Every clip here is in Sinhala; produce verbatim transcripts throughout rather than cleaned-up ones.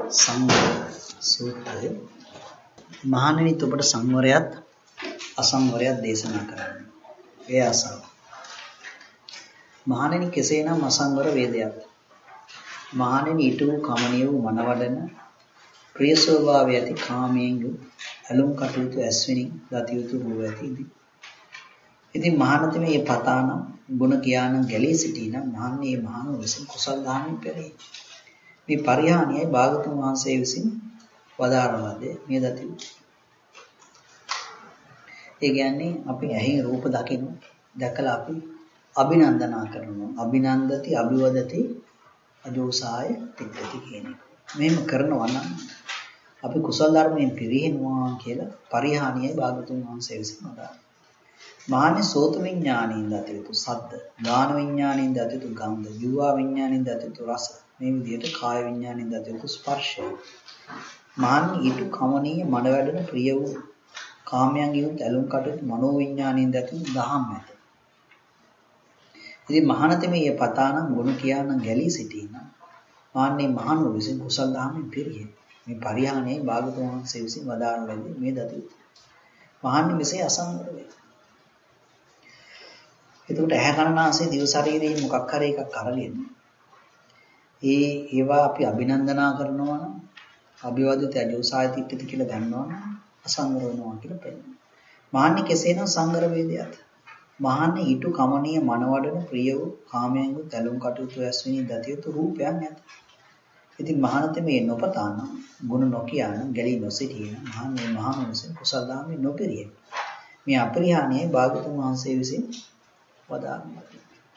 සංවර සූත්‍රය මහණෙනි ඔබට සංවරයත් අසංවරයත් දේශනා කරන්න. ඒ අසව. මහණෙනි කෙසේනම් අසංවර වේදයක්. මහණෙනි ඊට වූ කමනිය වූ මනවඩන ප්‍රිය ස්වභාවය ඇති කාමයෙන් ඇලුම් කටයුතු ඇස්විනි දතියුතු වූ ඇතිදී. ඉතින් මහණති මේ පතානම් ගුණ කියානම් ගැලී සිටිනම් මහන්නේ මහණෝ විසින් කුසල් දාමින් පෙරේ. මේ පරිහානියයි භාගතුන් වහන්සේ විසින් වදාරනවාද මේ දතියුතු. ඒ කියන්නේ අපි ඇහෙන් රූප දකින්න දැකලා අපි අභිනන්දනා කරනවා. අභිනන්දති අභිවදති අජෝසාය තිට්ඨති කියන එක. මෙහෙම කරනවා නම් අපි කුසල ධර්මයෙන් පිරිනවනවා කියලා පරිහානියයි භාගතුන් වහන්සේ විසින් වදාළා. මානේ සෝත විඥානින් දතියුතු සද්ද, ගාන විඥානින් දතියුතු ගන්ධ, ජීවා විඥානින් දතියුතු රස, මේ විදිහට කාය විඥානින් දතියුතු ස්පර්ශය. මාන්නේ ඊට කමනීය මන වැඩෙන ප්‍රිය වූ කාමයන් යුත් ඇලුම් කටයුතු මනෝ විඥානින් දතියුතු දහම් ඇත. ඉතින් මහානතේ මේ පතානම් ගුණ කියානම් ගැලී සිටින මාන්නේ මහණු විසින් කුසල දහමින් පිරියේ. මේ පරිහානියයි භාගතුන් වහන්සේ විසින් වදාරන්නේ මේ දතියුතු. මහන්නේ මෙසේ අසංවර වේ. එතකොට ඇහැ කනනාසය දිව ශරීරයේ මොකක් හරි එකක් අරගෙන ඒ ඒවා අපි අභිනන්දනා කරනවා නම් අභිවදිත අජෝසාය තිට්ඨති කියලා දන්නවා නම් අසංවර වෙනවා කියලා පෙන්නනවා. මහන්නේ කෙසේනම් සංවර වේදයත්. මහන්නේ ඊට කමනීය මනවඩන ප්‍රිය වූ කාමයන් වූ තැලුම් කටයුතු ඇස්විනි දතියුතු රූපයන් නැත. ඉතින් මහානත මේ නොපතාන ගුණ නොකියාන ගැලී නොසිටින මහන්නේ මහානුසෙන් කුසල දාමේ නොපිරිය. මේ අපරිහානියයි භාගතුන් වහන්සේ විසින් වදාළා.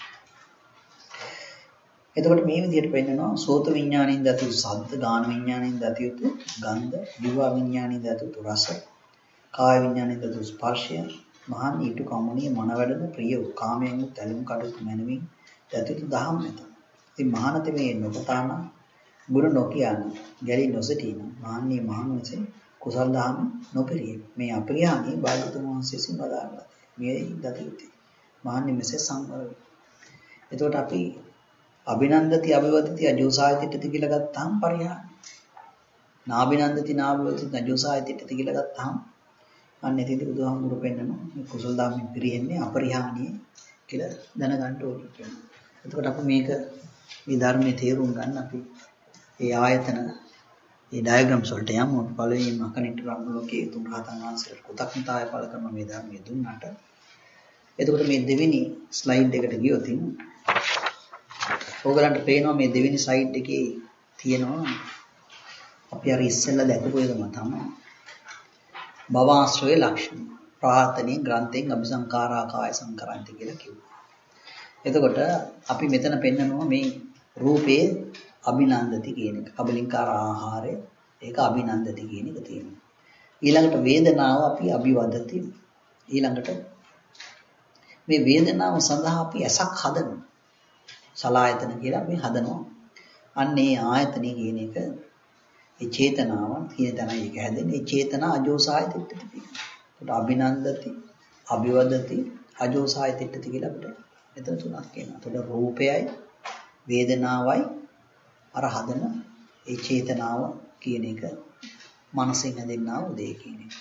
එතකොට මේ විදිහට පෙන්නනවා සෝත විඥාණයෙන් දතියුතු සද්ද, ගාන විඥාණයෙන් දතියුතු ගන්ධ, ජීව විඥාණයෙන් දතියුතු රස, කාය විඥාණයෙන් දතියුතු ස්පර්ශය, මහාන් ඊට කම්මණීය මන වැඩෙන ප්‍රිය වූ කාමයෙන් තැලුම් කටයුතු මනමින් දතියුතු දහම් නැත. ඉතින් මහානතේ මේ නොපතාන ගුණ නොකියන ගැලී නොසිටින මහන්නේ මහානුසෙන් කුසල දහම් නොපිරිය. මේ අපරිහානිය භාගතුන් වහන්සේ විසින් වදාළා. මේ දතියුතු මහන්නේ මෙසේ සංවර වේ. එතකොට අපි අභිනන්දති අභිවදති අජෝසාය තිට්ඨති කියලා ගත්තාම පරිහානිය. නාභිනන්දති නාභිවදති අජෝසාය තිට්ඨති කියලා ගත්තාම අන්න එතෙන්දී බුදුහාමුදුරු පෙන්නනවා මේ කුසල ධර්මෙන් පිරෙන්නේ අපරිහානිය කියලා දැනගන්න ඕනේ කියනවා. එතකොට අපි මේක මේ ධර්මයේ තේරුම් ගන්න අපි මේ ආයතන මේ ඩයග්‍රෑම්ස් වලට යමු. පළවෙනිම අකනිට රාමුලෝකයේ තුන් රහතන් වහන්සේලා කෘතඥතාවය පළ කරන මේ ධර්මයේ දුන්නාට එතකොට මේ දෙවෙනි ස්ලයිඩ් එකට ගියොත් ඕගලන්ට පේනවා මේ දෙවෙනි ස්ලයිඩ් එකේ තියෙනවා අපි අර ඉස්සෙල්ලා දැකපු එකම තමයි භවආශ්‍රය ලක්ෂණ. ප්‍රාර්ථනීය ග්‍රන්ථයෙන් අபிසංකාරා කාය සංකරන්ති කියලා කිව්වා. එතකොට අපි මෙතන පෙන්නනවා මේ රූපේ අභිනන්දති කියන එක. කබලින්කාර ආහාරය ඒක අභිනන්දති කියන එක තියෙනවා. ඊළඟට වේදනාව අපි අභිවදති. ඊළඟට මේ වේදනාව සඳහා අපි ඇසක් හදනවා. සලායතන කියලා අපි හදනවා. අන්න ඒ ආයතනෙ කියන එක ඒ චේතනාව කියන තැනයි ඒක හැදෙන්නේ. ඒ චේතනා අජෝසාය තිට්ඨති. ඒකට අභිනන්දති, අභිවදති, අජෝසාය තිට්ඨති කියලා අපිට මෙතන තුනක් කියනවා. ඒකට රූපයයි වේදනාවයි අර හදන ඒ චේතනාව කියන එක මනසෙන් හැදෙන්නා වූ දේ කියන එක.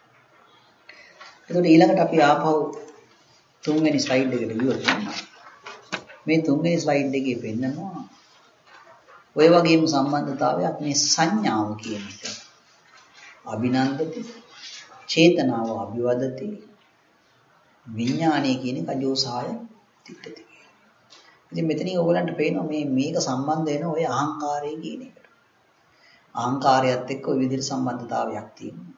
ඒකට ඊළඟට අපි ආපහු තුන්වෙනි ස්ලයිඩ් එකට ගියොත් මේ තුන්වෙනි ස්ලයිඩ් එකේ පෙන්නනවා ඔය වගේම සම්බන්ධතාවයක් මේ සංඥාව කියන එක. අභිනන්දති, චේතනාව අභිවදති, විඥානය කියන එක අජෝසාය තිට්ඨති. ඉතින් මෙතනින් ඕගලන්ට පේනවා මේ මේක සම්බන්ධ වෙන ඔය අහංකාරය කියන එකට. අහංකාරයත් එක්ක ඔය විදිහට සම්බන්ධතාවයක් තියෙනවා.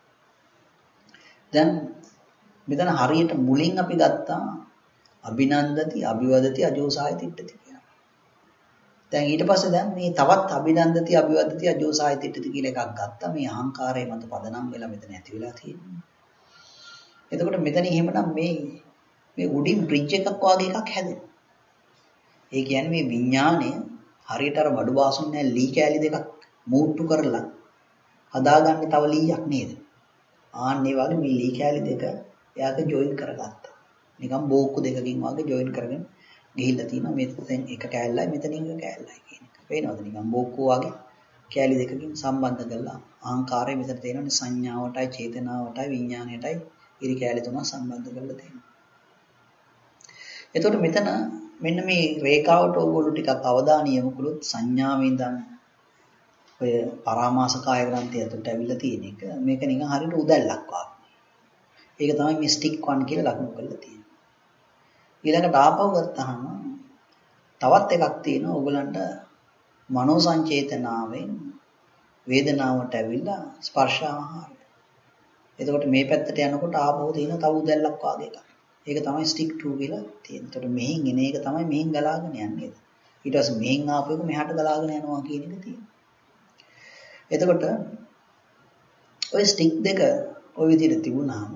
දැන් මෙතන හරියට මුලින් අපි ගත්තා අභිනන්දති අභිවදති අජෝසාය තිට්ඨති කියලා. දැන් ඊට පස්සේ දැන් මේ තවත් අභිනන්දති අභිවදති අජෝසාය තිට්ඨති කියලා එකක් ගත්තා. මේ අහංකාරය මත පදනම් වෙලා මෙතන ඇති වෙලා තියෙනවා. එතකොට මෙතන එහෙමනම් මේ මේ උඩින් බ්‍රිජ් එකක් වගේ එකක් හැදෙනවා. ඒ කියන්නේ මේ විඥාණය හරියට අර බඩු බාසුන් නැහැ ලී කෑලි දෙකක් මූට්ටු කරලා හදාගන්න තව ලීයක් නේද? ආන් ඒ වගේ මේ ලී කෑලි දෙක එයාට ජොයින් කරගත්තා. නිකන් බෝක්කු දෙකකින් වගේ ජොයින් කරගෙන ගිහිල්ලා තියෙනවා. මෙතෙන් එක කෑල්ලයි මෙතනින් එක කෑල්ලයි කියන එක. පේනවද නිකන් බෝක්කු වගේ කැලි දෙකකින් සම්බන්ධ කරලා අහංකාරය මෙතන තියෙනවනේ සංඥාවටයි චේතනාවටයි විඥාණයටයි ඉරි කැලි තුනක් සම්බන්ධ කරලා තියෙනවා. එතකොට මෙතන මෙන්න මේ රේඛාවට ඕගොල්ලෝ ටිකක් අවධානය යොමු කළොත් සංඥාවෙන් ඉඳන් ඔය පරාමාස කාය ග්‍රන්ථය ඇතුළට ඇවිල්ලා තියෙන එක මේක නිකන් හරියට උදැල්ලක් වගේ. ඒක තමයි මේ ස්ටික් වන් කියලා ලකුණු කරලා තියෙන්නේ. ඊළඟට ආපහු ගත්තාම තවත් එකක් තියෙනවා ඕගලන්ට මනෝ සංචේතනාවෙන් වේදනාවට ඇවිල්ලා ස්පර්ශ ආහාරය. එතකොට මේ පැත්තට යනකොට ආපහු තියෙන තව උදැල්ලක් වගේ එකක්. ඒක තමයි ස්ටික් ටූ කියලා තියෙන්නේ. එතකොට මෙහෙන් එන එක තමයි මෙහෙන් ගලාගෙන යන්නේ. ඊට පස්සේ මෙහෙන් ආපු එක මෙහාට ගලාගෙන යනවා කියන එක තියෙනවා. එතකොට ওই ස්ටික් දෙක ওই විදිහට තිබුණාම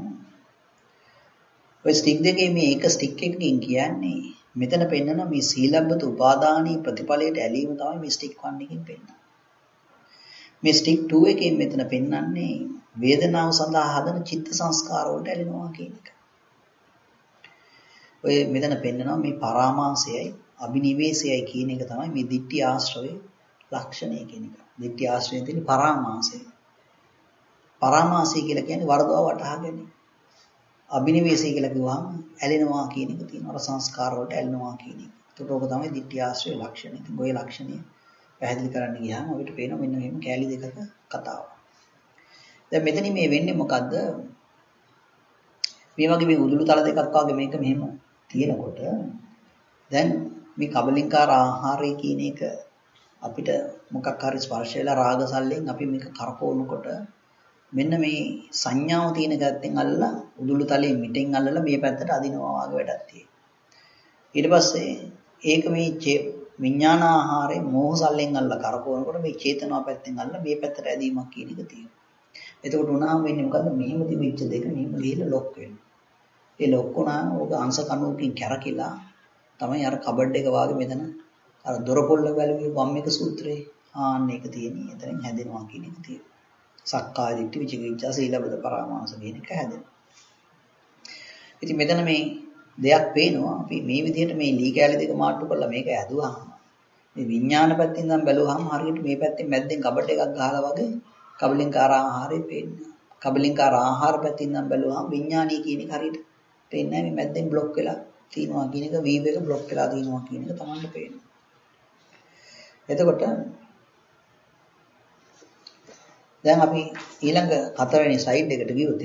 ඔය ස්ටික් දෙකේ මේ එක ස්ටික් එකකින් කියන්නේ මෙතන පෙන්නන මේ සීලබ්බත උපාදානී ප්‍රතිඵලයට ඇලීම තමයි මේ ස්ටික් වන් එකකින් පෙන්නන්නේ. මේ ස්ටික් ටූ එකෙන් මෙතන පෙන්නන්නේ වේදනාව සඳහා හදන චිත්ත සංස්කාර වලට ඇලෙනවා කියන එක. ඔය මෙතන පෙන්නනවා මේ පරාමාසයයි අභිනිවේෂයයි කියන එක තමයි මේ ditthi ආශ්‍රවේ ලක්ෂණය කියන එක. ditthi ආශ්‍රයෙන් තියෙන පරාමාසය. පරාමාසය කියලා කියන්නේ වරදව වටහා ගැනීම. අභිනිවේෂය කියලා කිව්වහම ඇලෙනවා කියන එක තියෙනවා. අර සංස්කාර වලට ඇලෙනවා කියන එක. ඒකට ඕක තමයි ditthi ආශ්‍රය ලක්ෂණය. ඉතින් ඔය ලක්ෂණය පැහැදිලි කරන්න ගියාම අපිට පේනවා මෙන්න මෙහෙම කැලි දෙකක කතාව. දැන් මෙතනින් මේ වෙන්නේ මොකද්ද? මේ වගේ මේ උදුළු තල දෙකක් වගේ මේක මෙහෙම තියෙනකොට දැන් මේ කබලින්කාර ආහාරය කියන එක අපිට මොකක් හරි ස්පර්ශ වෙලා රාගසල්ලෙන් අපි මේක කරකවනකොට මෙන්න මේ සංඥාව තියෙන ගැත්තෙන් අල්ලලා උදුළු තලයේ මිටෙන් අල්ලලා මේ පැත්තට අදිනවා වගේ වැඩක් තියෙනවා. ඊට පස්සේ ඒක මේ විඥාන ආහාරයේ මෝහසල්ලෙන් අල්ලලා කරකවනකොට මේ චේතනාව පැත්තෙන් අල්ලලා මේ පැත්තට ඇදීමක් කියන එක තියෙනවා. එතකොට උනාම වෙන්නේ මොකද්ද? මෙහෙම තිබිච්ච දෙක මෙහෙම ගිහිල්ලා ලොක් වෙනවා. ඒ ලොක් වුණාම ඕක අංශ කණුවකින් කැරකිලා තමයි අර කබඩ් එක වාගේ මෙතන අර දොරපොල්ල බැලුවේ වම් එක සූත්‍රයේ ආන්න එක තියෙන්නේ. එතනින් හැදෙනවා කියන එක තියෙනවා. සක්කාය දිට්ඨි විචිකිච්ඡා සීලබ්බත පරාමාස කියන එක හැදෙනවා. ඉතින් මෙතන මේ දෙයක් පේනවා. අපි මේ විදිහට මේ ලී කැලි දෙක මාට්ටු කරලා මේක ඇදුවාම මේ විඥාන පැත්තෙන් නම් බැලුවාම හරියට මේ පැත්තෙන් මැද්දෙන් කබඩ් එකක් ගහලා වගේ කබලින්කාර ආහාරය පේන්නේ. කබලින්කාර ආහාර පැත්තෙන් නම් බැලුවාම විඥානීය කියන එක හරියට පේන්නේ නැහැ. මේ මැද්දෙන් බ්ලොක් වෙලා තියෙනවා කියන එක වීව් එක බ්ලොක් වෙලා තියෙනවා කියන එක තමයි පේන්නේ. එතකොට දැන් අපි ඊළඟ හතරවෙනි ස්ලයිඩ් එකට ගියොත්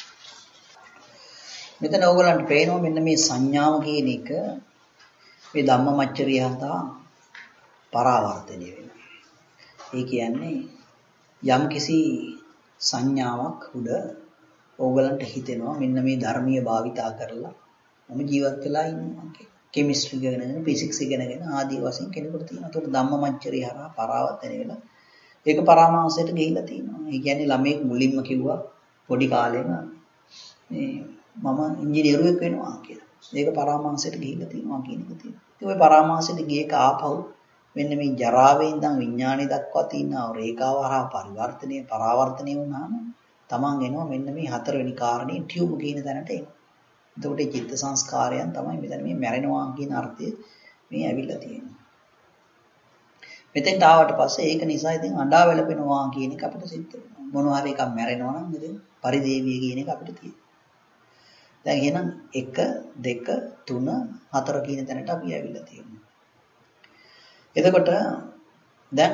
මෙතන ඕගලන්ට පේනවා මෙන්න මේ සංඥාව කියන එක මේ ධම්මමච්චරිය හදා පරාවර්තනය වෙනවා. ඒ කියන්නේ යම් කිසි සංඥාවක් උඩ ඕගලන්ට හිතෙනවා මෙන්න මේ ධර්මීය භාවිතා කරලා මම ජීවත් වෙලා ඉන්නවා කියලා. කෙමිස්ට්‍රි ඉගෙනගෙන ෆිසික්ස් ඉගෙනගෙන ආදී වශයෙන් කෙනෙකුට තියෙනවා. ඒකට ධම්මමච්චරිය හරහා පරාවර්තනය වෙලා ඒක පරාමාසයට ගිහිල්ලා තියෙනවා. ඒ කියන්නේ ළමෙක් මුලින්ම කිව්වා පොඩි කාලේම මේ මම ඉංජිනේරුවෙක් වෙනවා කියලා. ඒක පරාමාසයට ගිහිල්ලා තියෙනවා කියන එක තියෙනවා. ඉතින් ওই පරාමාසයට ගියේ කාපහුව මෙන්න මේ ජරාවේ ඉඳන් විඥාණය දක්වා තියෙන රේඛාව හරහා පරිවර්තනය පරාවර්තනය වුණාම තමන් එනවා මෙන්න මේ හතරවෙනි කාරණේ ටියුබ් කියන තැනට එනවා. එතකොට ඒ චිත්ත සංස්කාරයන් තමයි මෙතන මේ මැරෙනවා කියන අර්ථය මේ ඇවිල්ලා තියෙන්නේ. මෙතෙන්ට ආවට පස්සේ ඒක නිසා ඉතින් අඬා වැළපෙනවා කියන එක අපිට සිද්ධ වෙනවා. මොනවා හරි එකක් මැරෙනවා නම් ඉතින් පරිදේවිය කියන එක අපිට තියෙනවා. දැන් එහෙනම් එක දෙක තුන හතර කියන තැනට අපි ඇවිල්ලා තියෙනවා. එතකොට දැන්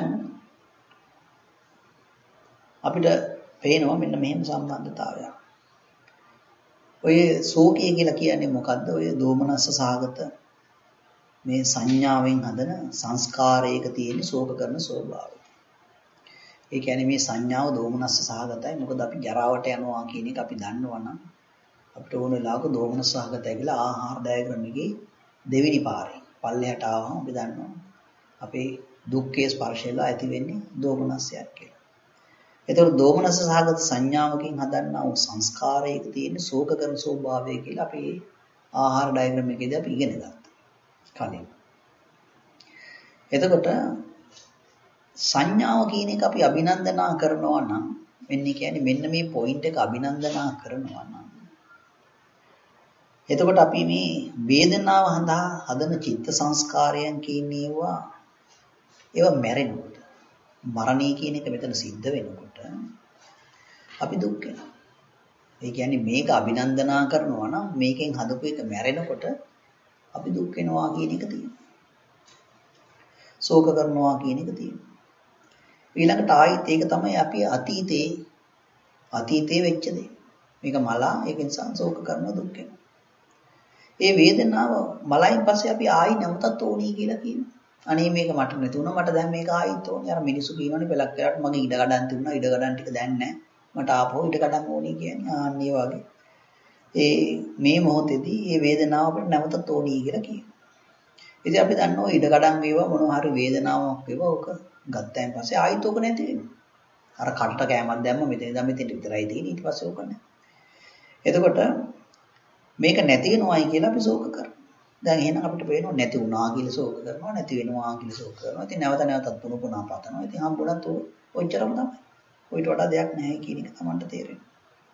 අපිට පේනවා මෙන්න මෙහෙම සම්බන්ධතාවයක්. ඔය ශෝකය කියලා කියන්නේ මොකද්ද? ඔය දෝමනස්ස සහගත මේ සංඥාවෙන් හදන සංස්කාරයක තියෙන ශෝක කරන ස්වභාවය. ඒ කියන්නේ මේ සංඥාව දෝමනස්ස සහගතයි. මොකද අපි ජරාවට යනවා කියන එක අපි දන්නවනම් අපිට ඕන වෙලාවක දෝමනස්ස සහගතයි කියලා ආහාර ඩයග්‍රෑම් එකේ දෙවෙනි පාරේ පල්ලෙහාට ආවම අපි දන්නවා අපේ දුක්ඛයේ ස්පර්ශයලා ඇති වෙන්නේ දෝමනස්සයක් කියලා. ඒතකොට දෝමනස්ස සහගත සංඥාවකින් හදන්නා වූ සංස්කාරයක තියෙන ශෝක කරන ස්වභාවය කියලා අපි ආහාර ඩයග්‍රෑම් එකේදී අපි ඉගෙන ගත්තා. කලින්. එතකොට සංඥාව කියන එක අපි අභිනන්දනා කරනවා නම් මෙන්න කියන්නේ මෙන්න මේ පොයින්ට් එක අභිනන්දනා කරනවා නම් එතකොට අපි මේ වේදනාව හඳා හදන චිත්ත සංස්කාරයන් කියන්නේ ඒවා ඒවා මැරෙනකොට මරණය කියන එක මෙතන සිද්ධ වෙනකොට අපි දුක් වෙනවා. ඒ කියන්නේ මේක අභිනන්දනා කරනවා නම් මේකෙන් හදපු එක මැරෙනකොට අපි දුක් වෙනවා කියන එක තියෙනවා. ශෝක කරනවා කියන එක තියෙනවා. ඊළඟට ආයිත් ඒක තමයි අපි අතීතේ අතීතේ වෙච්ච දේ. මේක මලා ඒක නිසා ශෝක කරන දුක් වෙනවා. ඒ වේදනාව මලයින් පස්සේ අපි ආයි නැවතත් ඕනි කියලා කියනවා. අනේ මේක මට නැති වුණා මට දැන් මේක ආයිත් ඕනි. අර මිනිස්සු කියනවනේ පෙලක් කරාට මගේ ඉඩ ගඩන් තිබුණා ඉඩ ගඩන් ටික දැන් නැහැ. මට ආපහු ඉඩ ගඩන් ඕනි කියන්නේ ආන්න ඒ වගේ. ඒ මේ මොහොතේදී මේ වේදනාව අපිට නැවතත් ඕනි කියලා කියනවා. ඉතින් අපි දන්නවා ඉඩ ගඩන් වේවා මොනවා හරි වේදනාවක් වේවා ඔක ගත්තයින් පස්සේ ආයිත් ඕක නැති වෙනවා. අර කටට කෑමක් දැම්ම මෙතන ඉඳන් මෙතෙන්ට විතරයි තියෙන්නේ ඊට පස්සේ ඕක නැහැ. එතකොට මේක නැති වෙනවයි කියලා අපි ශෝක කරනවා. දැන් එහෙනම් අපිට පේනවා නැති වුණා කියලා ශෝක කරනවා නැති වෙනවා කියලා ශෝක කරනවා. ඉතින් නැවත නැවතත් පුන පුනා පතනවා. ඉතින් හම්බුණත් ඔච්චරම තමයි. ඔයිට වඩා දෙයක් නැහැ කියන එක තමයි තේරෙන්නේ.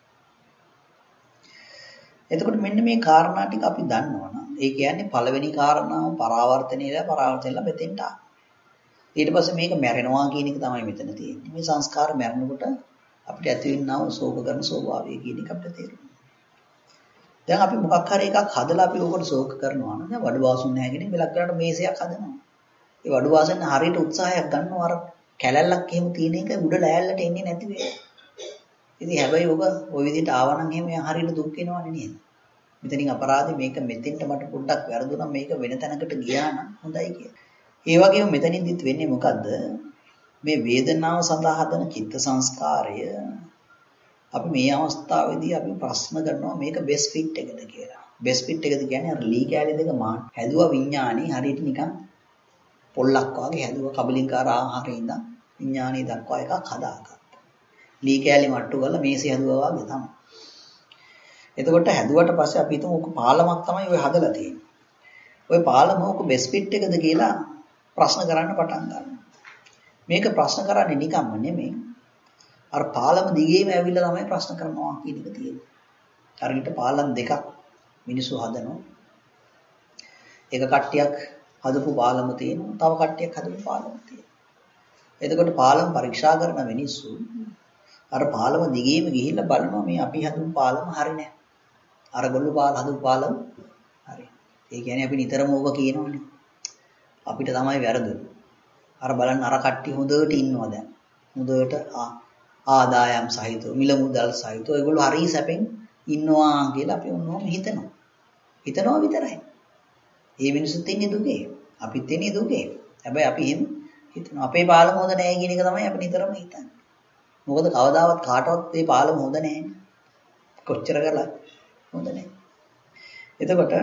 එතකොට මෙන්න මේ කාරණා ටික අපි දන්නවනම් ඒ කියන්නේ පළවෙනි කාරණාව පරාවර්තනයේලා පරාවර්තනයේලා මෙතෙන්ට ආ. ඊට පස්සේ මේක මැරෙනවා කියන එක තමයි මෙතන තියෙන්නේ. මේ සංස්කාර මැරෙනකොට අපිට ඇති වෙනා වූ ශෝක කරන ස්වභාවය කියන එක අපිට තේරෙනවා. දැන් අපි මොකක් හරි එකක් හදලා අපි ඕකට ශෝක කරනවා නම් දැන් වඩු වාසුන් නැහැ කියන මෙලක් කරලා මේසයක් හදනවා. ඒ වඩු වාසන හරියට උත්සාහයක් ගන්නවා අර කැලැල්ලක් එහෙම තියෙන එක උඩ ලෑල්ලට එන්නේ නැති වෙයි. ඉතින් හැබැයි ඔබ ওই විදිහට ආවනම් එහෙම හරියට දුක් වෙනවනේ නේද? මෙතනින් අපරාධي මේක මෙතෙන්ට මට පොඩ්ඩක් වැරදුනා මේක වෙන තැනකට ගියා නම් හොඳයි කියලා. ඒ වගේම මෙතනින්දිත් වෙන්නේ මොකද්ද? මේ වේදනාව සඳහා හදන චිත්ත සංස්කාරය අපි මේ අවස්ථාවේදී අපි ප්‍රශ්න කරනවා මේක බෙස් ෆිට් එකද කියලා. බෙස් ෆිට් එකද කියන්නේ අර ලී කැලේ දෙක මාන හැදුවා විඥානේ හරියට නිකන් පොල්ලක් වගේ හැදුවා කබලින්කාර ආහාරේ ඉඳන් විඥානේ දක්වා එකක් හදාගත්තා. ලී කැලේ මට්ටු කරලා මේසෙ හැදුවා වගේ තමයි. එතකොට හැදුවට පස්සේ අපි හිතමු ඔක පාලමක් තමයි ඔය හදලා තියෙන්නේ. ඔය පාලම ඔක බෙස් ෆිට් එකද කියලා ප්‍රශ්න කරන්න පටන් ගන්නවා. මේක ප්‍රශ්න කරන්නේ නිකම්ම නෙමෙයි. අර පාලම දිගේම ඇවිල්ලා තමයි ප්‍රශ්න කරනවා කියන එක තියෙන්නේ. අරකට පාලම් දෙකක් මිනිස්සු හදනවා. එක කට්ටියක් හදපු පාලම තියෙනවා. තව කට්ටියක් හදපු පාලම තියෙනවා. එතකොට පාලම් පරීක්ෂා කරන මිනිස්සු අර පාලම දිගේම ගිහිල්ලා බලනවා මේ අපි හදපු පාලම හරි නෑ. අර ගොල්ලෝ පාල හදපු පාලම හරි. ඒ කියන්නේ අපි නිතරම ඕක කියනවනේ. අපිට තමයි වැරදුනේ. අර බලන්න අර කට්ටිය හොඳට ඉන්නවා දැන්. හොඳට ආදායම් සහිතව මිල මුදල් සහිතව ඒගොල්ලෝ හරි සැපෙන් ඉන්නවා කියලා අපි ඔන්නෝම හිතනවා. හිතනවා විතරයි. මේ මිනිස්සුත් ඉන්නේ දුකේ. අපිත් ඉන්නේ දුකේ. හැබැයි අපි එහෙම හිතනවා. අපේ පාලම හොඳ නැහැ කියන එක තමයි අපි නිතරම හිතන්නේ. මොකද කවදාවත් කාටවත් මේ පාලම හොඳ නැහැ. කොච්චර කරලා හොඳ නැහැ. එතකොට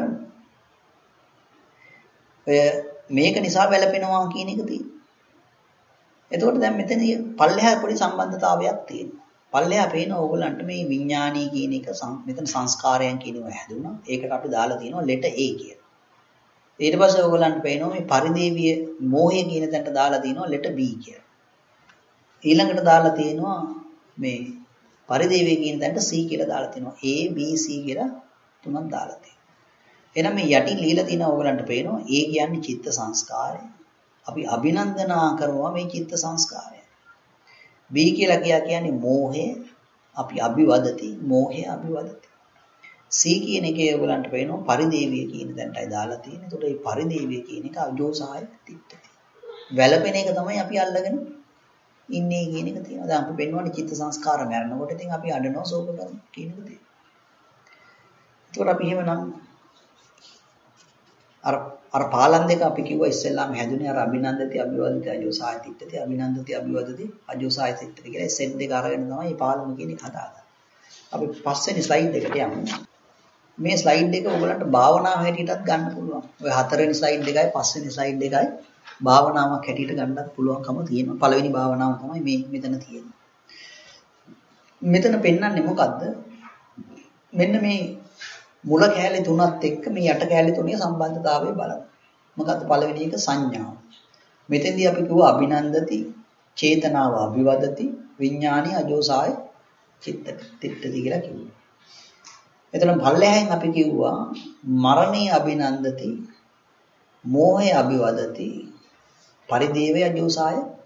ඔය මේක නිසා වැළපෙනවා කියන එක තියෙනවා. එතකොට දැන් මෙතනදී පල්ලෙහා පොඩි සම්බන්ධතාවයක් තියෙනවා. පල්ලෙහා පේන ඕගොල්ලන්ට මේ විඥානී කියන එක මෙතන සංස්කාරයන් කියනව හැදුණා. ඒකට අපි දාලා තියෙනවා ලෙට A කියලා. ඊට පස්සේ ඕගොල්ලන්ට පේනවා මේ පරිදේවිය මෝහය කියන තැනට දාලා තියෙනවා ලෙට B කියලා. ඊළඟට දාලා තියෙනවා මේ පරිදේවිය කියන තැනට C කියලා දාලා තියෙනවා. A B C කියලා තුනක් දාලා තියෙනවා. එහෙනම් මේ යටින් লীලා තියෙන ඕගොල්ලන්ට පේනවා A කියන්නේ චිත්ත සංස්කාරය. අපි අභිනන්දනා කරනවා මේ චිත්ත සංස්කාරය. B කියලා කියා කියන්නේ මෝහය. අපි අභිවදති මෝහය අභිවදති. C කියන එකේ ඔයගලන්ට පේනවා පරිදේවිය කියන තැනටයි දාලා තියෙන්නේ. ඒකට මේ පරිදේවිය කියන එක අජෝසාය තිට්ඨති. වැළපෙන එක තමයි අපි අල්ලගෙන ඉන්නේ කියන එක තියෙනවා. දැන් අපි පෙන්වන්නේ චිත්ත සංස්කාර මරනකොට ඉතින් අපි අඬනවා ශෝක කරනවා කියන එක තියෙනවා. ඒකට අපි එහෙමනම් අර අර පාලම් දෙක අපි කිව්වා ඉස්සෙල්ලාම හැදුනේ අර අභිනන්දති අභිවදති අජෝසාය තිට්ඨති අභිනන්දති අභිවදති අජෝසාය තිට්ඨති කියලා සෙට් දෙක අරගෙන තමයි මේ පාලම කියන එක හදාගන්නේ. අපි පස්වෙනි ස්ලයිඩ් එකට යමු. මේ ස්ලයිඩ් එක ඔයගලන්ට භාවනාව හැටියටත් ගන්න පුළුවන්. ඔය හතරවෙනි ස්ලයිඩ් එකයි පස්වෙනි ස්ලයිඩ් එකයි භාවනාවක් හැටියට ගන්නත් පුළුවන්කම තියෙනවා. පළවෙනි භාවනාව තමයි මේ මෙතන තියෙන්නේ. මෙතන පෙන්වන්නේ මොකද්ද? මෙන්න මේ මුල කැලේ තුනත් එක්ක මේ යට කැලේ තුනේ සම්බන්ධතාවය බලන්න. මොකද්ද පළවෙනි එක සංඥාව. මෙතෙන්දී අපි කිව්වා අභිනන්දති, චේතනාව අභිවදති, විඥානි අජෝසාය චිත්ත තිට්ඨති කියලා කිව්වා. එතන පල්ලෙහෙන් අපි කිව්වා මරණේ අභිනන්දති, මෝහය අභිවදති, පරිදේවය අජෝසාය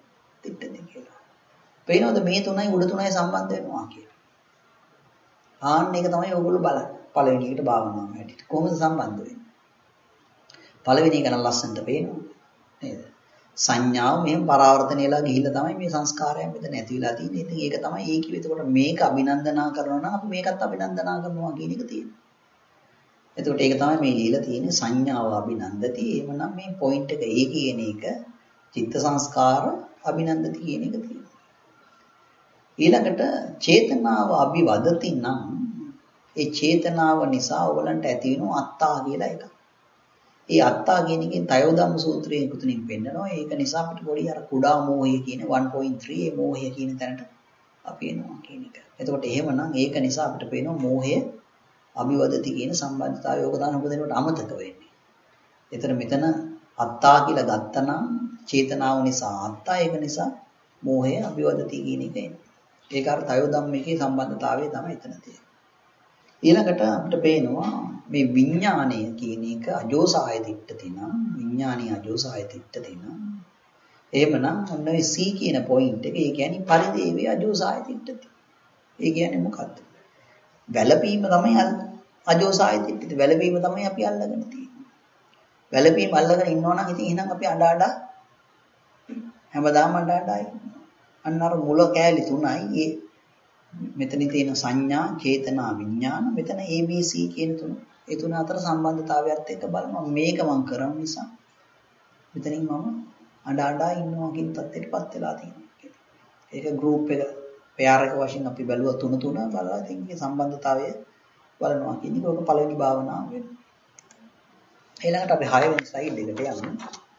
තිට්ඨති කියලා. පේනවද මේ තුනයි උඩ තුනයි සම්බන්ධ වෙනවා කියලා. ආන්න එක තමයි ඕගොල්ලෝ බලන්නේ. පළවෙනි එකට භාවනාව හැටියට. කොහොමද සම්බන්ධ වෙන්නේ? පළවෙනි එක නම් ලස්සනට පේනවා. නේද? සංඥාව මෙහෙම පරාවර්තනයලා ගිහිල්ලා තමයි මේ සංස්කාරයන් මෙතන ඇති වෙලා තියෙන්නේ. ඉතින් ඒක තමයි ඒ කිව්වේ. එතකොට මේක අභිනන්දනා කරනවා නම් අපි මේකත් අභිනන්දනා කරනවා කියන එක තියෙනවා. එතකොට ඒක තමයි මේ লীලා තියෙන්නේ සංඥාව අභිනන්දති. එහෙමනම් මේ පොයින්ට් එක ඒ කියන එක චිත්ත සංස්කාර අභිනන්දති කියන එක තියෙනවා. ඊළඟට චේතනාව අභිවදති නම් ඒ චේතනාව නිසා ඔයගලන්ට ඇති වෙන අත්තා කියලා එකක්. ඒ අත්තා කියන එකෙන් තයෝදම්ම සූත්‍රයේ කුතුනින් පෙන්නනවා. ඒක නිසා අපිට පොඩි අර කුඩා මෝහය කියන one point three ඒ මෝහය කියන තැනට අපි එනවා කියන එක. එතකොට එහෙමනම් ඒක නිසා අපිට පේනවා මෝහය අභිවදති කියන සම්බන්ධතාවය යෝග දාන උපදිනකොට අමතක වෙන්නේ. එතන මෙතන අත්තා කියලා ගත්තනම් චේතනාව නිසා අත්තා ඒක නිසා මෝහය අභිවදති කියන එක එන්නේ. ඒක අර තයෝදම්මේකේ සම්බන්ධතාවය තමයි එතන තියෙන්නේ. ඊළඟට අපිට පේනවා මේ විඥාණය කියන එක අජෝසාය දිට්ඨති නම් විඥාණී අජෝසාය දිට්ඨති නම් එහෙමනම් ඔන්න ඔය C කියන පොයින්ට් එක ඒ කියන්නේ පරිදේවේ අජෝසාය දිට්ඨති. ඒ කියන්නේ මොකද්ද? වැළපීම තමයි අජෝසාය දිට්ඨති. වැළපීම තමයි අපි අල්ලගෙන තියෙන්නේ. වැළපීම අල්ලගෙන ඉන්නවා නම් ඉතින් එහෙනම් අපි අඬ අඬ හැමදාම අඬ අඬ ඉන්නවා. අන්න අර මුල කෑලි තුනයි ඒ මෙතන තියෙන සංඥා, චේතනා, විඥාන මෙතන A B C කියන තුන. ඒ තුන අතර සම්බන්ධතාවයත් එක්ක බලනවා මේක මම කරන නිසා මෙතනින් මම අඬ අඬ ඉන්නවා කියන තත්ත්වයටපත් වෙලා තියෙනවා. ඒක ගෲප් එක පෙයාර් එක වශයෙන් අපි බැලුවා තුන තුන බලලා ඉතින් මේ සම්බන්ධතාවය බලනවා කියන එක ඔක පළවෙනි භාවනාව වෙනවා. ඊළඟට අපි හයවෙනි ස්ලයිඩ් එකට යමු.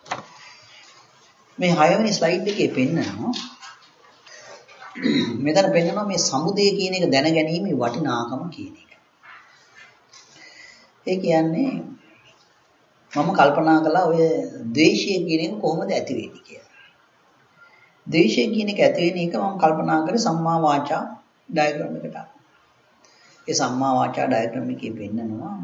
මේ හයවෙනි ස්ලයිඩ් එකේ පෙන්නනවා මෙතන පෙන්නනවා මේ සමුදය කියන එක දැනගැනීමේ වටිනාකම කියන එක. ඒ කියන්නේ මම කල්පනා කළා ඔය ද්වේෂය කියන එක කොහොමද ඇති වෙන්නේ කියලා. ද්වේෂය කියන එක ඇති වෙන එක මම කල්පනා කරේ සම්මා වාචා ඩයග්‍රෑම් එකට. ඒ සම්මා වාචා ඩයග්‍රෑම් එකේ පෙන්නනවා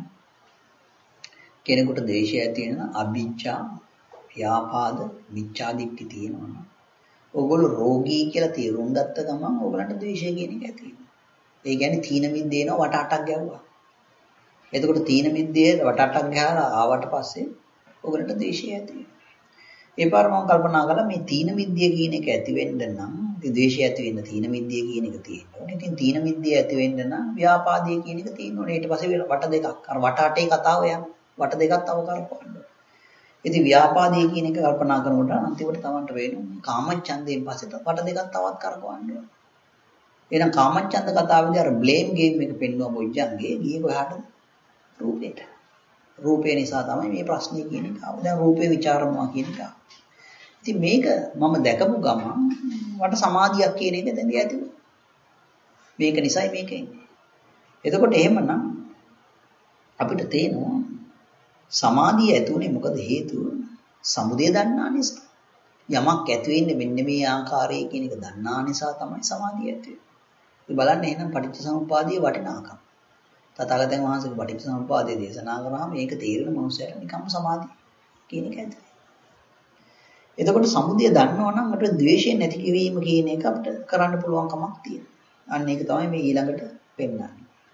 කෙනෙකුට ද්වේෂය ඇති වෙන අභිජ්ජා, ව්‍යාපාද, මිච්ඡා දිට්ඨි තියෙනවා. ඔයගොල්ලෝ රෝගී කියලා තේරුම් ගත්ත ගමන් ඔයගලන්ට ද්වේෂය කියන එක ඇති වෙනවා. ඒ කියන්නේ තීන මිද්දේන වට අටක් ගැව්වා. එතකොට තීන මිද්දේ වට අටක් ගහලා ආවට පස්සේ ඔයගලන්ට ද්වේෂය ඇති වෙනවා. ඒ පාර මම කල්පනා කළා මේ තීන මිද්දේ කියන එක ඇති වෙන්න නම් ඉතින් ද්වේෂය ඇති වෙන්න තීන මිද්දේ කියන එක තියෙන්න ඕනේ. ඉතින් තීන මිද්දේ ඇති වෙන්න නම් ව්‍යාපාදේ කියන එක තියෙන්න ඕනේ. ඊට පස්සේ වට දෙකක් අර වට අටේ කතාව යන වට දෙකක් තව කරපුවා. ඉතින් ව්‍යාපාදේ කියන එක කල්පනා කරනකොට අන්තිමට තමන්ට වෙන්නේ කාමච්ඡන්දයෙන් පස්සේ වට දෙකක් තවත් කරකවන්න ඕන. එහෙනම් කාමච්ඡන්ද කතාවේදී අර බ්ලේම් ගේම් එක පෙන්වුවා බොජ්ජන්ගේ ගියේ කොහාටද? රූපේට. රූපේ නිසා තමයි මේ ප්‍රශ්නේ කියන එක. දැන් රූපේ ਵਿਚාරනවා කියන එක. ඉතින් මේක මම දැකපු ගමන් මට සමාධියක් කියන එක දැන් ඇති වුණා. මේක නිසායි මේක එන්නේ. එතකොට එහෙමනම් අපිට තේනවා සමාධිය ඇති උනේ මොකද හේතුව? සමුදය දන්නා නිසා. යමක් ඇති වෙන්නේ මෙන්න මේ ආකාරයේ කියන එක දන්නා නිසා තමයි සමාධිය ඇති වෙන්නේ. ඉතින් බලන්න එහෙනම් පටිච්චසමුප්පාදයේ වටිනාකම. තථාගතයන් වහන්සේ පටිච්චසමුප්පාදයේ දේශනා කරාම මේක තේරෙන මනුස්සයට නිකම්ම සමාධිය කියන එක ඇති වෙනවා. එතකොට සමුදය දන්නවා නම් අපිට ද්වේෂය නැති කිරීම කියන එක අපිට කරන්න පුළුවන් කමක් තියෙනවා. අන්න ඒක තමයි මේ ඊළඟට පෙන්වන්නේ.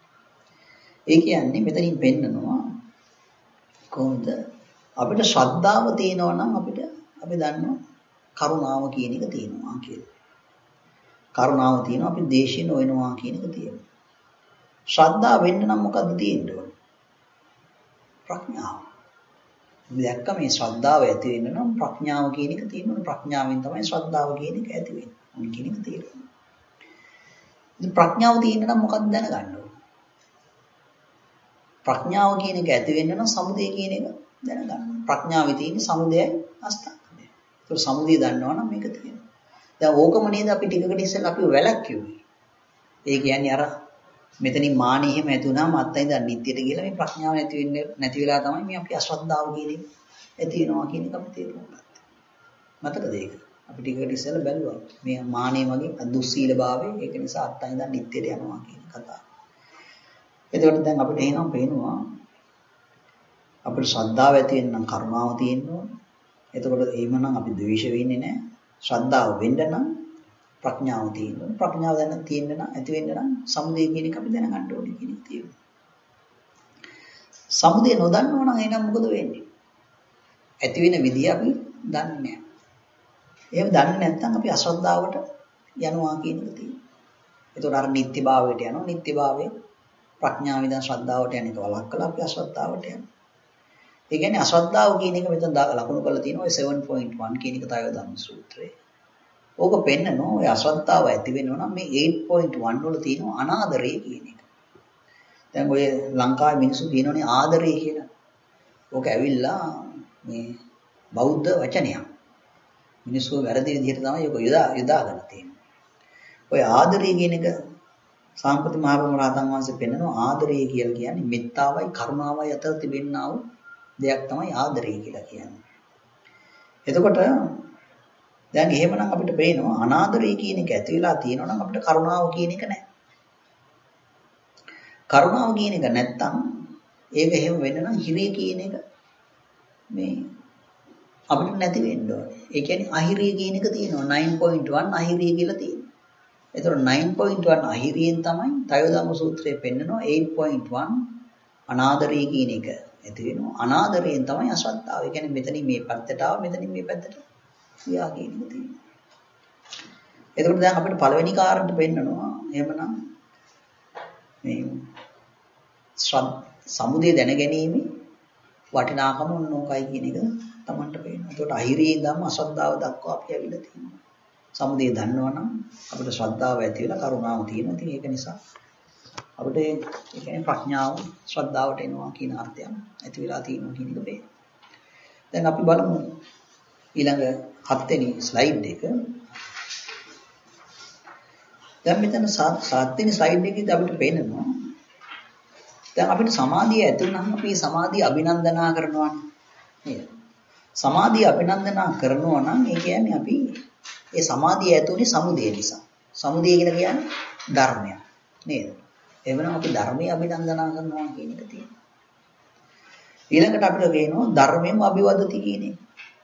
ඒ කියන්නේ මෙතනින් පෙන්නනවා කොහොමද අපිට ශ්‍රද්ධාව තියෙනවා නම් අපිට අපි දන්නවා කරුණාව කියන එක තියෙනවා කියලා. කරුණාව තියෙනවා අපි දේශය නොවනවා කියන එක තියෙනවා. ශ්‍රද්ධාව වෙන්න නම් මොකද්ද තියෙන්න ඕන? ප්‍රඥාව. දැක්ක මේ ශ්‍රද්ධාව ඇති වෙන්න නම් ප්‍රඥාව කියන එක තියෙන්න ඕන. ප්‍රඥාවෙන් තමයි ශ්‍රද්ධාව කියන එක ඇති වෙන්නේ. මොන කියන එක තේරෙන්නේ. ඉතින් ප්‍රඥාව තියෙන්න නම් මොකක්ද දැනගන්න ඕන? ප්‍රඥාව කියන එක ඇති වෙන්න නම් සමුදය කියන එක දැනගන්න. ප්‍රඥාවේ තියෙන සමුදයයි අස්තංගය. ඒක සමුදය දන්නවා නම් මේක තියෙනවා. දැන් ඕකම නේද අපි ටිකකට ඉස්සෙල්ලා අපි වැලක්කියුවේ. ඒ කියන්නේ අර මෙතනින් මානෙ එහෙම ඇති වුණාම අත්යින්ද නිට්ටියට ගිහලා මේ ප්‍රඥාව නැති වෙන්නේ නැති වෙලා තමයි මේ අපි අශ්‍රද්ධාව කියන එක ඇති වෙනවා කියන එක අපි තේරුම් ගත්තා. මතකද ඒක? අපි ටිකකට ඉස්සෙල්ලා බැලුවා. මේ මානෙ වගේ දුස්සීල භාවය ඒක නිසා අත්යින්ද නිට්ටියට යනවා කියන කතාව. එතකොට දැන් අපිට එහෙනම් පේනවා අපිට ශ්‍රද්ධාව ඇති වෙන්න නම් කරුණාව තියෙන්න ඕනේ. එතකොට එහෙමනම් අපි ද්වේෂ වෙන්නේ නැහැ. ශ්‍රද්ධාව වෙන්න නම් ප්‍රඥාව තියෙන්න. ප්‍රඥාව දැන තියෙන්න නම් ඇති වෙන්න නම් සමුදය කියන එක අපි දැනගන්න ඕනේ කියන එක තියෙනවා. සමුදය නොදන්නව නම් එහෙනම් මොකද වෙන්නේ? ඇති වෙන විදිය අපි දන්නේ නැහැ. එහෙම දන්නේ නැත්නම් අපි අශ්‍රද්ධාවට යනවා කියන එක තියෙනවා. ඒතකොට අර නිත්‍යභාවයට යනවා. නිත්‍යභාවයේ ප්‍රඥාව විඳන් ශ්‍රද්ධාවට යන එක වළක්වලා අපි අශ්‍රද්ධාවට යනවා. ඒ කියන්නේ අශ්‍රද්ධාව කියන එක මෙතන ලකුණු කරලා තියෙනවා ඔය seven point one කියන එක තමයි ධම්ම සූත්‍රයේ. ඕක පෙන්නනවා ඔය අශ්‍රද්ධාව ඇති වෙනවා නම් මේ eight point one වල තියෙනවා අනාදරය කියන එක. දැන් ඔය ලංකාවේ මිනිස්සු කියනෝනේ ආදරය කියලා. ඕක ඇවිල්ලා මේ බෞද්ධ වචනයක්. මිනිස්සු වැරදි විදිහට තමයි ඔක යොදා යොදාගෙන තියෙන්නේ. ඔය ආදරය කියන එක සාම්පති මහ රහතන් වහන්සේ පෙන්නනවා ආදරය කියලා කියන්නේ මෙත්තාවයි කරුණාවයි අතර තිබෙනා වූ දෙයක් තමයි ආදරය කියලා කියන්නේ. එතකොට දැන් එහෙමනම් අපිට පේනවා අනාදරය කියන එක ඇති වෙලා තියෙනවා නම් අපිට කරුණාව කියන එක නැහැ. කරුණාව කියන එක නැත්තම් ඒක එහෙම වෙන්න නම් හිරිය කියන එක මේ අපිට නැති වෙන්න ඕනේ. ඒ කියන්නේ අහිරිය කියන එක තියෙනවා nine point one අහිරිය කියලා තියෙනවා. ඒතකොට nine point one අහිරියෙන් තමයි තයෝදම්ම සූත්‍රයේ පෙන්නනවා eight point one අනාදරය කියන එක ඇති වෙනවා. අනාදරයෙන් තමයි අශ්‍රද්ධාව. ඒ කියන්නේ මෙතනින් මේ පැත්තට ආව මෙතනින් මේ පැත්තට ගියා කියන එක තියෙනවා. එතකොට දැන් අපිට පළවෙනි කාරණට පෙන්නනවා එහෙමනම් මේ සමුදය දැනගැනීමේ වටිනාකම ඕනෝකයි කියන එක Tamanට පේනවා. එතකොට අහිරියෙන් ධම්ම අශ්‍රද්ධාව දක්වා අපි ඇවිල්ලා තියෙනවා. සමුදය දන්නවනම් අපිට ශ්‍රද්ධාව ඇති වෙලා කරුණාව තියෙනවා. ඉතින් ඒක නිසා අපිට ඒ කියන්නේ ප්‍රඥාව ශ්‍රද්ධාවට එනවා කියන අර්ථයක් ඇති වෙලා තියෙනවා කියන එක පේනවා. දැන් අපි බලමු ඊළඟ හත් වෙනි ස්ලයිඩ් එක. දැන් මෙතන සාත් වෙනි ස්ලයිඩ් එකේදී අපිට පේනවා දැන් අපිට සමාධිය ඇති වුණාම අපි සමාධිය අභිනන්දනා කරනවානේ නේද? සමාධිය අභිනන්දනා කරනවා නම් ඒ කියන්නේ අපි ඒ සමාධිය ඇතුනේ සමුදය නිසා. සමුදය කියලා කියන්නේ ධර්මයක් නේද? එවනම් අපි ධර්මයේ අභිනන්දනා කරනවා කියන එක තියෙනවා. ඊළඟට අපිට කියනවා ධර්මයෙන්ම අභිවදති කියන එක.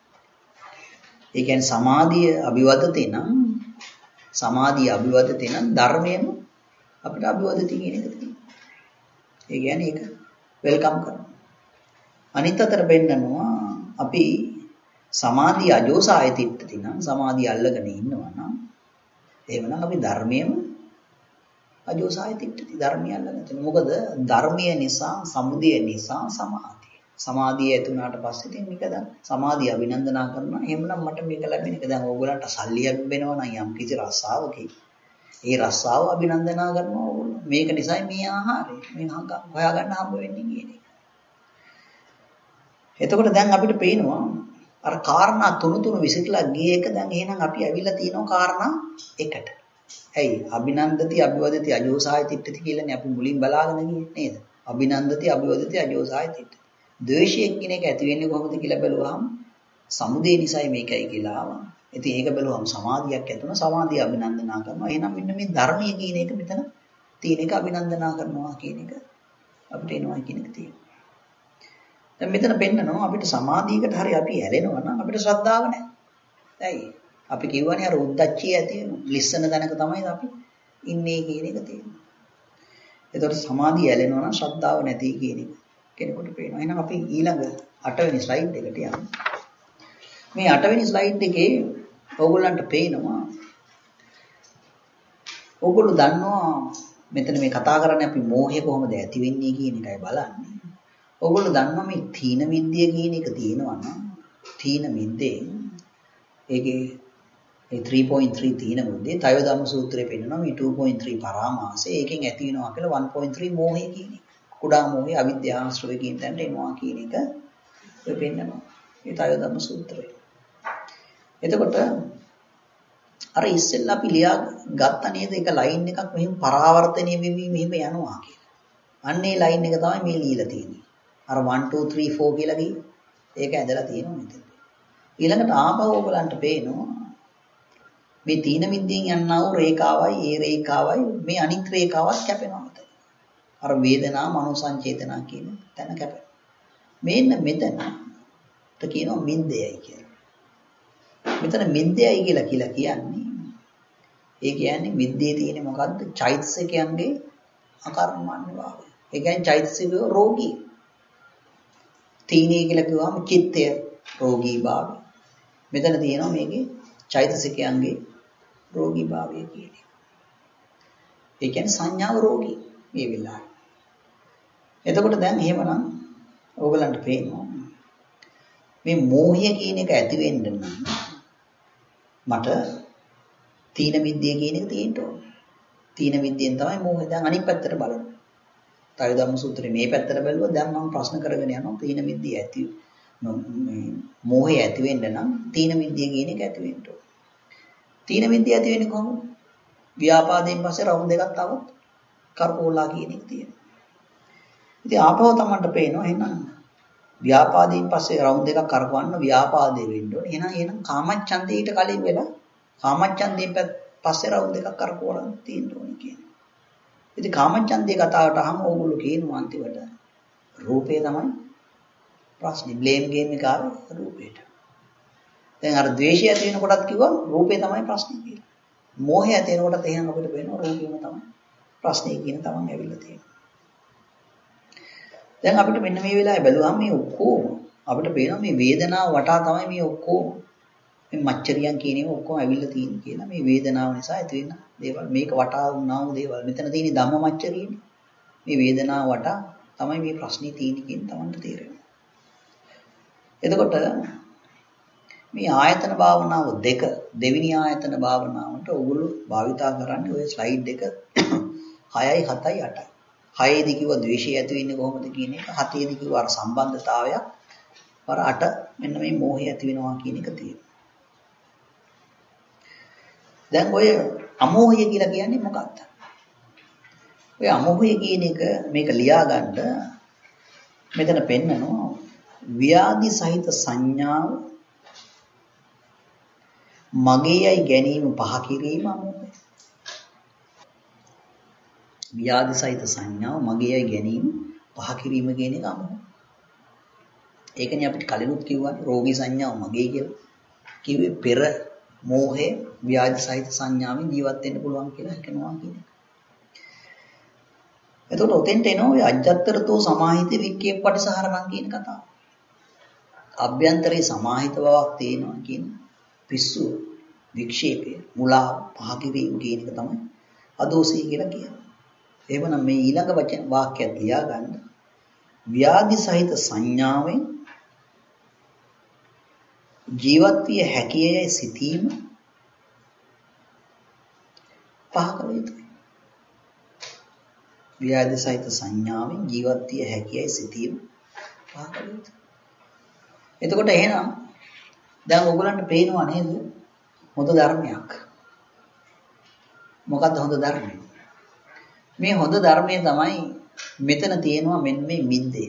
ඒ කියන්නේ සමාධිය අභිවදති නම් සමාධිය අභිවදති නම් ධර්මයෙන්ම අපිට අභිවදති කියන එක තියෙනවා. ඒ කියන්නේ ඒක වෙල්කම් කරනවා. අනිත් අතට පෙන්නනවා අපි සමාධිය අජෝසායතිට්ඨති නම් සමාධිය අල්ලගෙන ඉන්නවා නම් එහෙමනම් අපි ධර්මයෙන්ම අජෝසායතිට්ඨති ධර්මය අල්ලගෙන තියෙනවා. මොකද ධර්මය නිසා සමුදය නිසා සමාධිය. සමාධිය ඇති වුණාට පස්සේ ඉතින් මේක දැන් සමාධිය අභිනන්දනා කරනවා. එහෙමනම් මට මේක ලැබෙන එක දැන් ඕගොල්ලන්ට සල්ලි ලැබෙනවා නම් යම් කිසි රස්සාවකේ ඒ රස්සාව අභිනන්දනා කරනවා ඕගොල්ලෝ. මේක නිසායි මේ ආහාරය මේ හොයාගන්න හම්බ වෙන්නේ කියන එක. එතකොට දැන් අපිට පේනවා අර කාරණා තුන තුන විසිරලා ගිය එක දැන් එහෙනම් අපි ඇවිල්ලා තියෙනවා කාරණා එකට. ඇයි? අභිනන්දති අභිවදති අජෝසාය තිට්ඨති කියලානේ අපි මුලින් බලාගෙන ගියේ නේද? අභිනන්දති අභිවදති අජෝසාය තිට්ඨති. ද්වේෂය කියන එක ඇති වෙන්නේ කොහොමද කියලා බැලුවාම සමුදේ නිසායි මේකයි කියලා ආවා. ඉතින් ඒක බැලුවම සමාධියක් ඇති වෙනවා. සමාධිය අභිනන්දනා කරනවා. එහෙනම් මෙන්න මේ ධර්මයේ කියන එක මෙතන තියෙන එක අභිනන්දනා කරනවා කියන එක අපිට එනවා කියන එක තියෙනවා. දැන් මෙතන පෙන්නනවා අපිට සමාධියකට හරි අපි ඇලෙනවා නම් අපිට ශ්‍රද්ධාව නැහැ. ඇයි? අපි කියවනේ අර උද්දච්චය ඇති වෙනවා. ලිස්සන දැනක තමයි අපි ඉන්නේ කියන එක තියෙනවා. ඒතකොට සමාධිය ඇලෙනවා නම් ශ්‍රද්ධාව නැති කියන එක කෙනෙකුට පේනවා. එහෙනම් අපි ඊළඟ අට වෙනි ස්ලයිඩ් එකට යමු. මේ අට වෙනි ස්ලයිඩ් එකේ ඕගොල්ලන්ට පේනවා ඕගොල්ලෝ දන්නවා මෙතන මේ කතා කරන්නේ අපි මෝහය කොහොමද ඇති වෙන්නේ කියන එකයි බලන්නේ. ඕගොල්ලෝ දන්නවා මේ තීන මිද්දය කියන එක තියෙනවා නම් තීන මිද්දේ ඒකේ ඒ three point three තීන මිද්දේ තයෝදම්ම සූත්‍රයේ පෙන්නනවා මේ two point three පරාමාසය ඒකෙන් ඇති වෙනවා කියලා one point three මෝහය කියන එක. කුඩා මෝහය අවිද්‍යාවශ්‍රය කියන තැනට එනවා කියන එක ඔය පෙන්නනවා. මේ තයෝදම්ම සූත්‍රයේ. එතකොට අර ඉස්සෙල්ලා අපි ලියා ගත්ත නේද එක ලයින් එකක් මෙහෙම පරාවර්තනය වෙවි මෙහෙම යනවා කියලා. අන්නේ ලයින් එක තමයි මේ ලියලා තියෙන්නේ. අර one two three four කියලා කිව්වේ. ඒක ඇදලා තියෙනවා මෙතන. ඊළඟට ආපහු ඔයගලන්ට පේනවා මේ තීන මිද්දෙන් යන්නා වූ රේඛාවයි ඒ රේඛාවයි මේ අනිත් රේඛාවත් කැපෙනවා මෙතන. අර වේදනා මනෝ සංචේතනා කියන තැන කැපෙනවා. මේන්න මෙතන ත කියනවා මිද්දයයි කියලා. මෙතන මිද්දයයි කියලා කියලා කියන්නේ ඒ කියන්නේ මිද්දේ තියෙන්නේ මොකද්ද? චෛතසිකයන්ගේ අකර්මණ්‍ය භාවය. ඒ කියන්නේ චෛතසිකය රෝගී. තීනේ කියලා කිව්වම චිත්තය රෝගී භාවය. මෙතන තියෙනවා මේකේ චෛතසිකයන්ගේ රෝගී භාවය කියන්නේ. ඒ කියන්නේ සංඥාව රෝගී මේ වෙලාවේ. එතකොට දැන් එහෙමනම් ඕගලන්ට පේනවා මේ මෝහය කියන එක ඇති වෙන්න නම් මට තීන මිද්දේ කියන එක තියෙන්න ඕනේ. තීන මිද්දෙන් තමයි මෝහය. දැන් අනිත් පැත්තට බලන්න. ත්‍රිවිධ ධම්ම සූත්‍රයේ මේ පැත්තට බැලුවොත් දැන් මම ප්‍රශ්න කරගෙන යනවා තීන මිද්දේ ඇති මේ මෝහය ඇති වෙන්න නම් තීන මිද්දේ කියන එක ඇති වෙන්න ඕනේ. තීන මිද්දේ ඇති වෙන්නේ කොහොමද? ව්‍යාපාදයෙන් පස්සේ රවුම් දෙකක් තවත් කරකෝලා කියන එක තියෙනවා. ඉතින් ආපහු තමන්ට පේනවා එහෙනම් ව්‍යාපාදයෙන් පස්සේ රවුම් දෙකක් කරකවන්න ව්‍යාපාදේ වෙන්න ඕනේ. එහෙනම් එහෙනම් කාමච්ඡන්දේ ඊට කලින් වෙලා කාමච්ඡන්දයෙන් පස්සේ රවුම් දෙකක් කරකවන්න තියෙන්න ඕනේ කියන්නේ. ඉතින් කාමච්ඡන්දේ කතාවට අහම ඕගොල්ලෝ කියනවා අන්තිමට රූපේ තමයි ප්‍රශ්නේ. බ්ලේම් ගේම් එක ආවේ රූපේට. දැන් අර ද්වේෂය ඇති වෙන කොටත් කිව්වා රූපේ තමයි ප්‍රශ්නේ කියලා. මෝහය ඇති වෙන කොටත් එහෙනම් අපිට වෙනවා රූපේම තමයි ප්‍රශ්නේ කියන තමන් ඇවිල්ලා තියෙනවා. දැන් අපිට මෙන්න මේ වෙලාවේ බැලුවාම මේ ඔක්කොම අපිට පේනවා මේ වේදනාව වටා තමයි මේ ඔක්කොම මේ මච්චරියන් කියන ඒවා ඔක්කොම ඇවිල්ලා තියෙන්නේ කියලා. මේ වේදනාව නිසා ඇති වෙන දේවල් මේක වටා වුණා වූ දේවල්. මෙතන තියෙන ධම්ම මච්චරියනේ. මේ වේදනාව වටා තමයි මේ ප්‍රශ්නේ තියෙන්නේ කියන තමන්ට තේරෙනවා. එතකොට මේ ආයතන භාවනාව දෙක දෙවෙනි ආයතන භාවනාවට ඔයගොල්ලෝ භාවිතා කරන්නේ ඔය ස්ලයිඩ් එක හයයි හතයි අටයි. හයේදී කිව්ව ද්වේෂය ඇති වෙන්නේ කොහොමද කියන එක, හතේදී කිව්ව අර සම්බන්ධතාවයක්, අර අට මෙන්න මේ මෝහය ඇති වෙනවා කියන එක තියෙනවා. දැන් ඔය අමෝහය කියලා කියන්නේ මොකක්ද? ඔය අමෝහය කියන එක මේක ලියා ගන්න මෙතන පෙන්නනවා ව්‍යාධි සහිත සංඥාව මගේයයි ගැනීම පහ කිරීම අමෝහය. ව්‍යාධි සහිත සංඥාව මගේයයි ගැනීම පහ කිරීම කියන එක අමෝහය. ඒකනේ අපිට කලිනුත් කිව්වනේ රෝගී සංඥාව මගේ කියලා. කිව්වේ පෙර මෝහය ව්‍යාධි සහිත සංඥාවෙන් ජීවත් වෙන්න පුළුවන් කියලා හිතනවා කියන එක. එතකොට ඔතෙන්ට එනවා ඔය අජ්ජත්තරතෝ සමාහිත වික්කේ පටිසහරණම් කියන කතාව. අභ්‍යන්තරේ සමාහිත බවක් තියෙනවා කියන පිස්සු වික්ෂේපය මුලා පහ කිරීම කියන එක තමයි අදෝසී කියලා කියන්නේ. එහෙමනම් මේ ඊළඟ වචන වාක්‍යයක් ලියා ගන්න. ව්‍යාධි සහිත සංඥාවෙන් ජීවත් විය හැකියයි සිතීම පහ කළ යුතුයි. ව්‍යාධි සහිත සංඥාවෙන් ජීවත් විය හැකියයි සිතීම පහ කළ යුතුයි. එතකොට එහෙනම් දැන් ඔයගලන්ට පේනවා නේද හොඳ ධර්මයක්. මොකද්ද හොඳ ධර්මය? මේ හොඳ ධර්මයේ තමයි මෙතන තියෙනවා මෙන්න මේ මිද්දේ.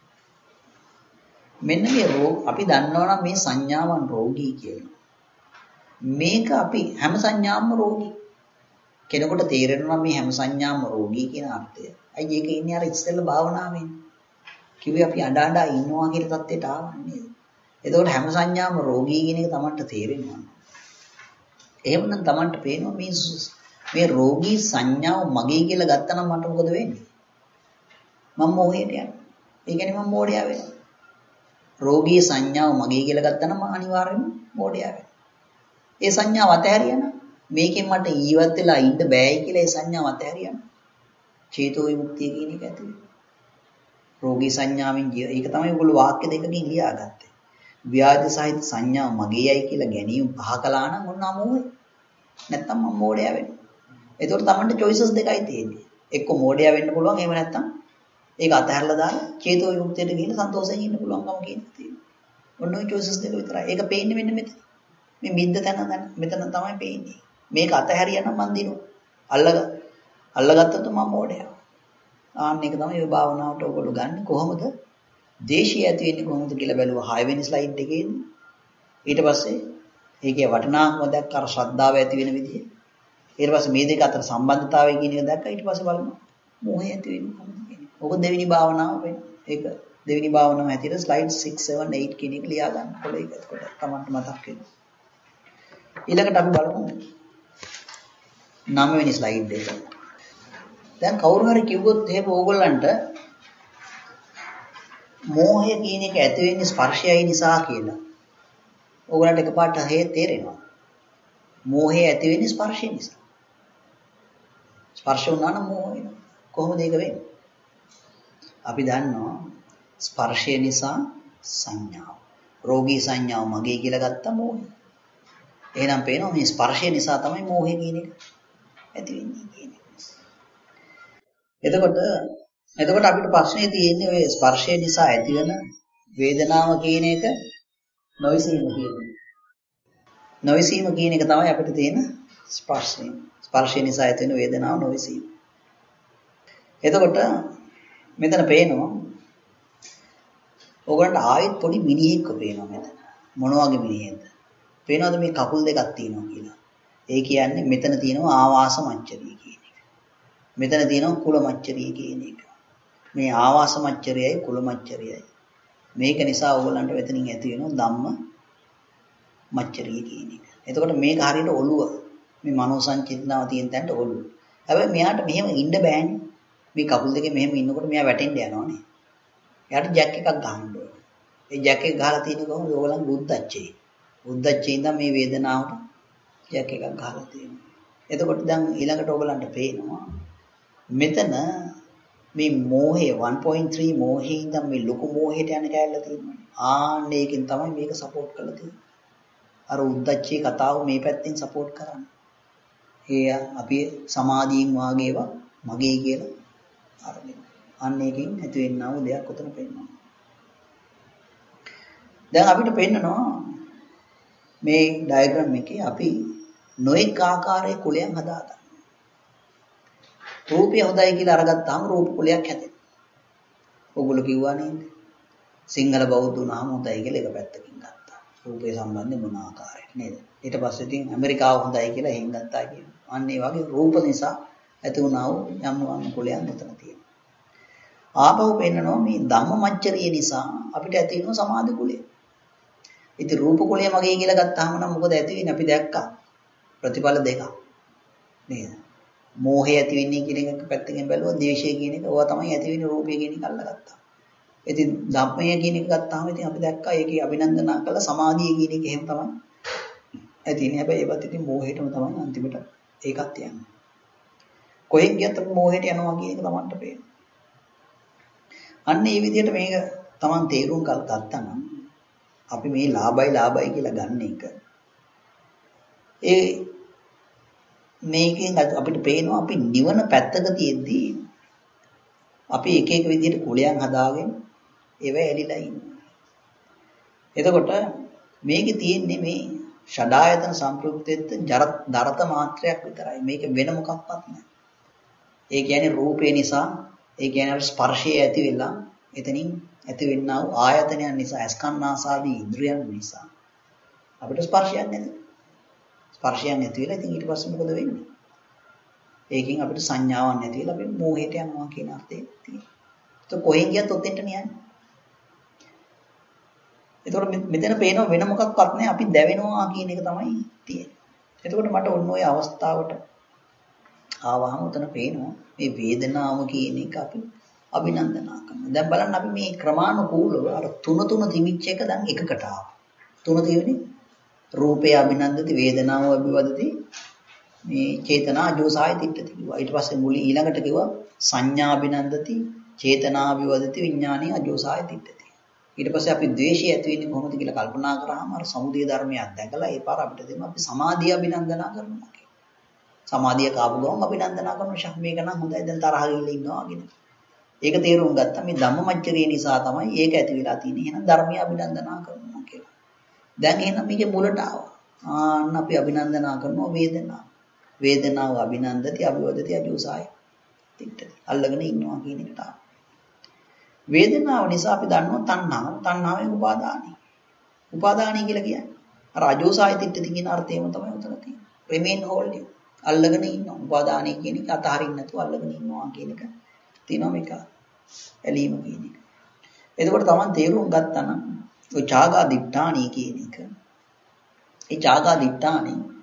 මෙන්න මේ රෝග අපි දන්නවනම් මේ සංඥාවන් රෝගී කියලා. මේක අපි හැම සංඥාවම රෝගී. කෙනෙකුට තේරෙනවා මේ හැම සංඥාවම රෝගී කියන අර්ථය. අයි ඒක ඉන්නේ අර ඉස්සෙල්ලා භාවනාවෙන්. කිව්වේ අපි අඬ අඬ ඉන්නවා කියන තත්ත්වයට ආවන්නේ. එතකොට හැම සංඥාවම රෝගී කියන එක Tamanට තේරෙනවා. එහෙමනම් Tamanට පේනවා මේ මේ රෝගී සංඥාව මගේ කියලා ගත්තනම් මට මොකද වෙන්නේ? මම මොහේට යනවා. ඒ කියන්නේ මම මෝඩයා වෙනවා. රෝගී සංඥාව මගේ කියලා ගත්තනම් මම අනිවාර්යෙන්ම මෝඩයා වෙනවා. ඒ සංඥාව අතහැරියනම් මේකෙන් මට ඊවත් වෙලා ඉන්න බෑයි කියලා ඒ සංඥාව අතහැරියනම් චේතෝ විමුක්තිය කියන එක ඇති වෙනවා. රෝගී සංඥාවෙන් ඒක තමයි ඔයගොල්ලෝ වාක්‍ය දෙකකින් ලියාගත්තේ. ව්‍යාධි සහිත සංඥාව මගේයයි කියලා ගැනීම පහ කළා නම් ඔන්න අමෝහය. නැත්තම් මම මෝඩයා වෙනවා. ඒතකොට Tamanට choices දෙකයි තියෙන්නේ. එක්ක මෝඩයා වෙන්න පුළුවන් එහෙම නැත්තම් ඒක අතහැරලා දාලා චේතෝ විමුක්තියට ගිහින් සන්තෝෂයෙන් ඉන්න පුළුවන්කම කියන එක තියෙනවා. ඔන්න ඔය choices දෙක විතරයි. ඒක පේන්නේ මෙන්න මෙතන. මේ මිද්ද තැන මෙතන තමයි පේන්නේ. මේක අතහැරියා නම් මන් දිනුවා. අල්ලග අල්ලගත්තොත් මම මෝඩයා. ආන්න එක තමයි ඔය භාවනාවට ඔයගොල්ලෝ ගන්න කොහොමද? දේශය ඇති වෙන්නේ කොහොමද කියලා බැලුවා හය වෙනි ස්ලයිඩ් එකේදී. ඊට පස්සේ ඒකේ වටිනාකම දැක්ක අර ශ්‍රද්ධාව ඇති වෙන විදිය. ඊට පස්සේ මේ දෙක අතර සම්බන්ධතාවය කියන එක දැක්කා. ඊට පස්සේ බලමු මොහේ ඇති වෙන්නේ කොහොමද කියන්නේ. ඔක දෙවෙනි භාවනාව වෙන්නේ. ඒක දෙවෙනි භාවනාව හැටියට ස්ලයිඩ් six seven eight කියන එක ලියා ගන්න. කොළ එක එතකොට තමයි මතක් වෙනවා. ඊළඟට අපි බලමු නව වෙනි ස්ලයිඩ් එක. දැන් කවුරු හරි කිව්වොත් එහෙම ඕගොල්ලන්ට මෝහය කියන එක ඇති වෙන්නේ ස්පර්ශයයි නිසා කියලා. ඕගොල්ලන්ට එකපාරට හේ තේරෙනවා. මෝහය ඇති වෙන්නේ ස්පර්ශය නිසා. ස්පර්ශ වුණා නම් මෝහ වෙනවා. කොහොමද ඒක වෙන්නේ? අපි දන්නවා ස්පර්ශය නිසා සංඥාව. රෝගී සංඥාව මගේ කියලා ගත්තා මෝහය. එහෙනම් පේනවා මේ ස්පර්ශය නිසා තමයි මෝහය කියන එක ඇති වෙන්නේ කියන්නේ. එතකොට එතකොට අපිට ප්‍රශ්නේ තියෙන්නේ ඔය ස්පර්ශය නිසා ඇතිවන වේදනාව කියන එක නොවිසීම කියන්නේ. නොවිසීම කියන එක තමයි අපිට තියෙන ස්පර්ශය. ස්පර්ශය නිසා ඇතිවන වේදනාව නොවිසීම. එතකොට මෙතන පේනවා ඔයගොල්ලන්ට ආයෙත් පොඩි මිනිහෙක්ව පේනවා මෙතන. මොන වගේ මිනිහෙක්ද? පේනවද මේ කකුල් දෙකක් තියෙනවා කියලා? ඒ කියන්නේ මෙතන තියෙනවා ආවාස මච්චරිය කියන එක. මෙතන තියෙනවා කුල මච්චරිය කියන එක. මේ ආවාස මච්චරියයි කුල මච්චරියයි. මේක නිසා ඕගොල්ලන්ට මෙතනින් ඇති වෙනවා ධම්ම මච්චරිය කියන එක. එතකොට මේක හරියට ඔළුව. මේ මනෝ සංචිතනාව තියෙන තැනට ඔළුව. හැබැයි මෙයාට මෙහෙම ඉන්න බෑනේ. මේ කකුල් දෙකේ මෙහෙම ඉන්නකොට මෙයා වැටෙන්න යනවානේ. එයාට ජැක් එකක් ගහන්න ඕනේ. ඒ ජැක් එක ගහලා තියෙන කොහොමද ඕගොල්ලන් බුද්ධච්චේ. බුද්ධච්චේ ඉඳන් මේ වේදනාවට ජැක් එකක් ගහලා තියෙනවා. එතකොට දැන් ඊළඟට ඕගොල්ලන්ට පේනවා මෙතන මේ මෝහය one point three මෝහේ ඉඳන් මේ ලොකු මෝහයට යන කැලල තියෙනවා. ආන්න ඒකෙන් තමයි මේක සපෝට් කරලා තියෙන්නේ. අර උද්දච්චේ කතාව මේ පැත්තෙන් සපෝට් කරන්නේ. ඒ අපි සමාධියෙන් වාගේවා මගේ කියලා අරගෙන. අන්න ඒකෙන් ඇති වෙන්නා වූ දෙයක් උතන පෙන්නනවා. දැන් අපිට පෙන්නනවා මේ ඩයග්‍රෑම් එකේ අපි නොඑක ආකාරයේ කුලයන් හදාගන්නවා. රූපය හොඳයි කියලා අරගත්තාම රූප කුලයක් හැදෙනවා. ඔගොල්ලෝ කිව්වා නේද? සිංහල බෞද්ධ වුණාම හොඳයි කියලා එක පැත්තකින් ගත්තා. රූපේ සම්බන්ධයෙන් මොන ආකාරයක නේද? ඊට පස්සේ ඉතින් ඇමරිකාව හොඳයි කියලා එහෙන් ගත්තා කියනවා. අන්න ඒ වගේ රූප නිසා ඇති වුණා වූ යම් යම් කුලයන් මෙතන තියෙනවා. ආපහු පෙන්නනවා මේ ධම්මමච්චරිය නිසා අපිට ඇති වෙන සමාධි කුලය. ඉතින් රූප කුලය මගේ කියලා ගත්තාම නම් මොකද ඇති වෙන්නේ? අපි දැක්කා ප්‍රතිඵල දෙකක් නේද? මෝහය ඇති වෙන්නේ කියන එක පැත්තකින් බැලුවා, ද්වේෂය කියන එක ඕවා තමයි ඇති වෙන්නේ රූපය කියන එක අල්ලගත්තා. ඉතින් ධම්මය කියන එක ගත්තාම ඉතින් අපි දැක්කා ඒකේ අභිනන්දනා කළ සමාධිය කියන එක එහෙම තමයි ඇති වෙන්නේ. හැබැයි ඒවත් ඉතින් මෝහයටම තමයි අන්තිමට ඒකත් යන්නේ. කොහෙන් ගියත් අපි මෝහයට යනවා කියන එක තමන්ට පේනවා. අන්න ඒ විදිහට මේක තමන් තේරුම් ගත්තා නම් අපි මේ ලාභයි ලාභයි කියලා ගන්න එක ඒ මේකෙන් අපිට පේනවා අපි නිවන පැත්තක තියෙද්දී අපි එක එක විදිහට කුලයන් හදාගෙන ඒව ඇලිලා ඉන්නවා. එතකොට මේකේ තියෙන්නේ මේ ෂඩායතන සම්ප්‍රයුක්තෙත් දරත මාත්‍රයක් විතරයි. මේක වෙන මොකක්වත් නැහැ. ඒ කියන්නේ රූපේ නිසා, ඒ කියන්නේ ස්පර්ශය ඇති වෙලා එතනින් ඇති වෙන්නා වූ ආයතනයන් නිසා, ස්කන්ධාසාදී ඉන්ද්‍රියන් නිසා අපිට ස්පර්ශයක් නැහැ. ස්පර්ශයක් නැති වෙලා ඉතින් ඊට පස්සේ මොකද වෙන්නේ? ඒකෙන් අපිට සංඥාවක් නැති වෙලා අපි මෝහයට යනවා කියන අර්ථය තියෙනවා. ඒක කොහෙන් ගියත් ඔතෙන්ට නියන්නේ. එතකොට මෙතන පේනව වෙන මොකක්වත් නැහැ අපි දැවෙනවා කියන එක තමයි තියෙන්නේ. එතකොට මට ඔන්න ඔය අවස්ථාවට ආවහම උතන පේනවා මේ වේදනාව කියන එක අපි අභිනන්දනා කරනවා. දැන් බලන්න අපි මේ ක්‍රමානුකූලව අර තුන තුන තිබිච්ච එක දැන් එකකට ආවා. තුන තියෙන්නේ රූපේ අභිනන්දති වේදනාව අභිවදති මේ චේතනා අජෝසාය තිට්ඨති කිව්වා. ඊට පස්සේ මුල ඊළඟට කිව්වා සංඥා අභිනන්දති චේතනා අභිවදති විඥානී අජෝසාය තිට්ඨති. ඊට පස්සේ අපි ද්වේෂය ඇති වෙන්නේ කොහොමද කියලා කල්පනා කරාම අර සමුදය ධර්මය අත්දැකලා ඒ පාර අපිට දෙනවා අපි සමාධිය අභිනන්දනා කරනවා කියලා. සමාධිය කාපු ගමන් අභිනන්දනා කරන ශක් මේක නම් හොඳයි දැන් තරහ ගිහලා ඉන්නවා කියන. ඒක තේරුම් ගත්තා මේ ධම්මමච්චරිය නිසා තමයි ඒක ඇති වෙලා තියෙන්නේ. එහෙනම් ධර්මය අභිනන්දනා කරනවා කියලා. දැන් එහෙනම් මේකේ මුලට ආවා. ආන්න අපි අභිනන්දනා කරනවා වේදනාව. වේදනාව අභිනන්දති අභිවදති අජෝසාය තිට්ඨති. අල්ලගෙන ඉන්නවා කියන එකට ආවා. වේදනාව නිසා අපි දන්නවා තණ්හාව. තණ්හාවෙන් උපාදානයි. උපාදානයි කියලා කියන්නේ අර අජෝසාය තිට්ඨති කියන අර්ථයම තමයි උතන තියෙන්නේ. remain hold you. අල්ලගෙන ඉන්නවා. උපාදානයි කියන එක අතහරින්න නැතුව අල්ලගෙන ඉන්නවා කියන එක තියෙනවා මේක. ඇලීම කියන එක. එතකොට Taman තේරුම් ගත්තා නම් ඔය ඡාගා දිට්ඨානි කියන එක. ඒ ඡාගා දිට්ඨානි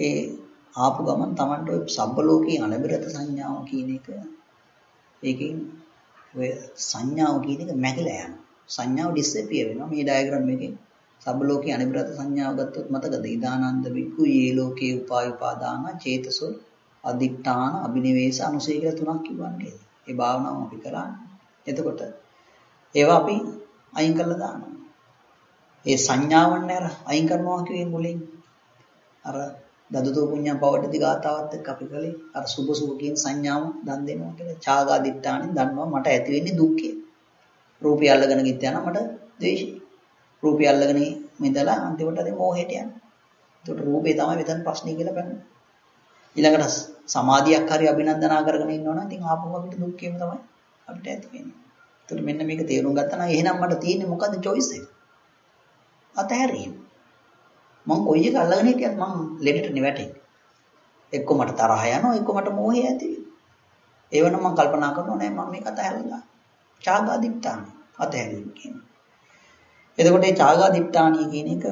ඒ ආපු ගමන් Tamanට ඔය සබ්බ ලෝකේ අනිරත සංඥාව කියන එක ඒකෙන් ඔය සංඥාව කියන එක මැකිලා යනවා. සංඥාව ඩිස්පියර් වෙනවා. මේ ඩයග්‍රෑම් එකෙන් සබ්බ ලෝකේ අනිරත සංඥාව ගත්තොත් මතකද? ඉදානන්ද වික්ඛු යේ ලෝකේ උපාය උපාදාන චේතසෝ අදිඨාන අබිනිවේෂ අනුසය කියලා තුනක් කිව්වන්නේ. ඒ භාවනාව අපි කරන්නේ. එතකොට ඒවා අපි අයින් කරලා දානවා. ඒ සංඥාවන් නේර අයින් කරනවා කියුවේ මුලින් අර දදුතෝ පුඤ්ඤම් පවඩති ගාතාවත් එක්ක අපි කලේ අර සුභ සුභ කියන සංඥාව දන් දෙනවා කියලා ඡාගා දිට්ඨානින් දන්නවා මට ඇති වෙන්නේ දුක්ඛය. රූපය අල්ලගෙන ගිත් යනවා මට ද්වේෂය. රූපය අල්ලගෙන මෙදලා අන්තිමට අර මෝහයට යනවා. ඒකට රූපේ තමයි මෙතන ප්‍රශ්නේ කියලා බලන්න. ඊළඟට සමාධියක් හරි අභිනන්දනා කරගෙන ඉන්නවනම් ඉතින් ආපහු අපිට දුක්ඛයම තමයි අපිට ඇති වෙන්නේ. ඒකට මෙන්න මේක තේරුම් ගත්තා නම් එහෙනම් මට තියෙන්නේ මොකද්ද choice එක? අතහැරීම. මං කොයි එක අල්ලගෙන හිටියත් මං ලෙඩට නෙවැටෙන්නේ. එක්ක මට තරහ යනවා එක්ක මට මෝහය ඇති වෙනවා. ඒවනම් මං කල්පනා කරනවා නෑ මම මේක අතහැරලා. ඡාගාදිට්ඨාන අතහැරීම කියන්නේ. එතකොට මේ ඡාගාදිට්ඨානිය කියන එක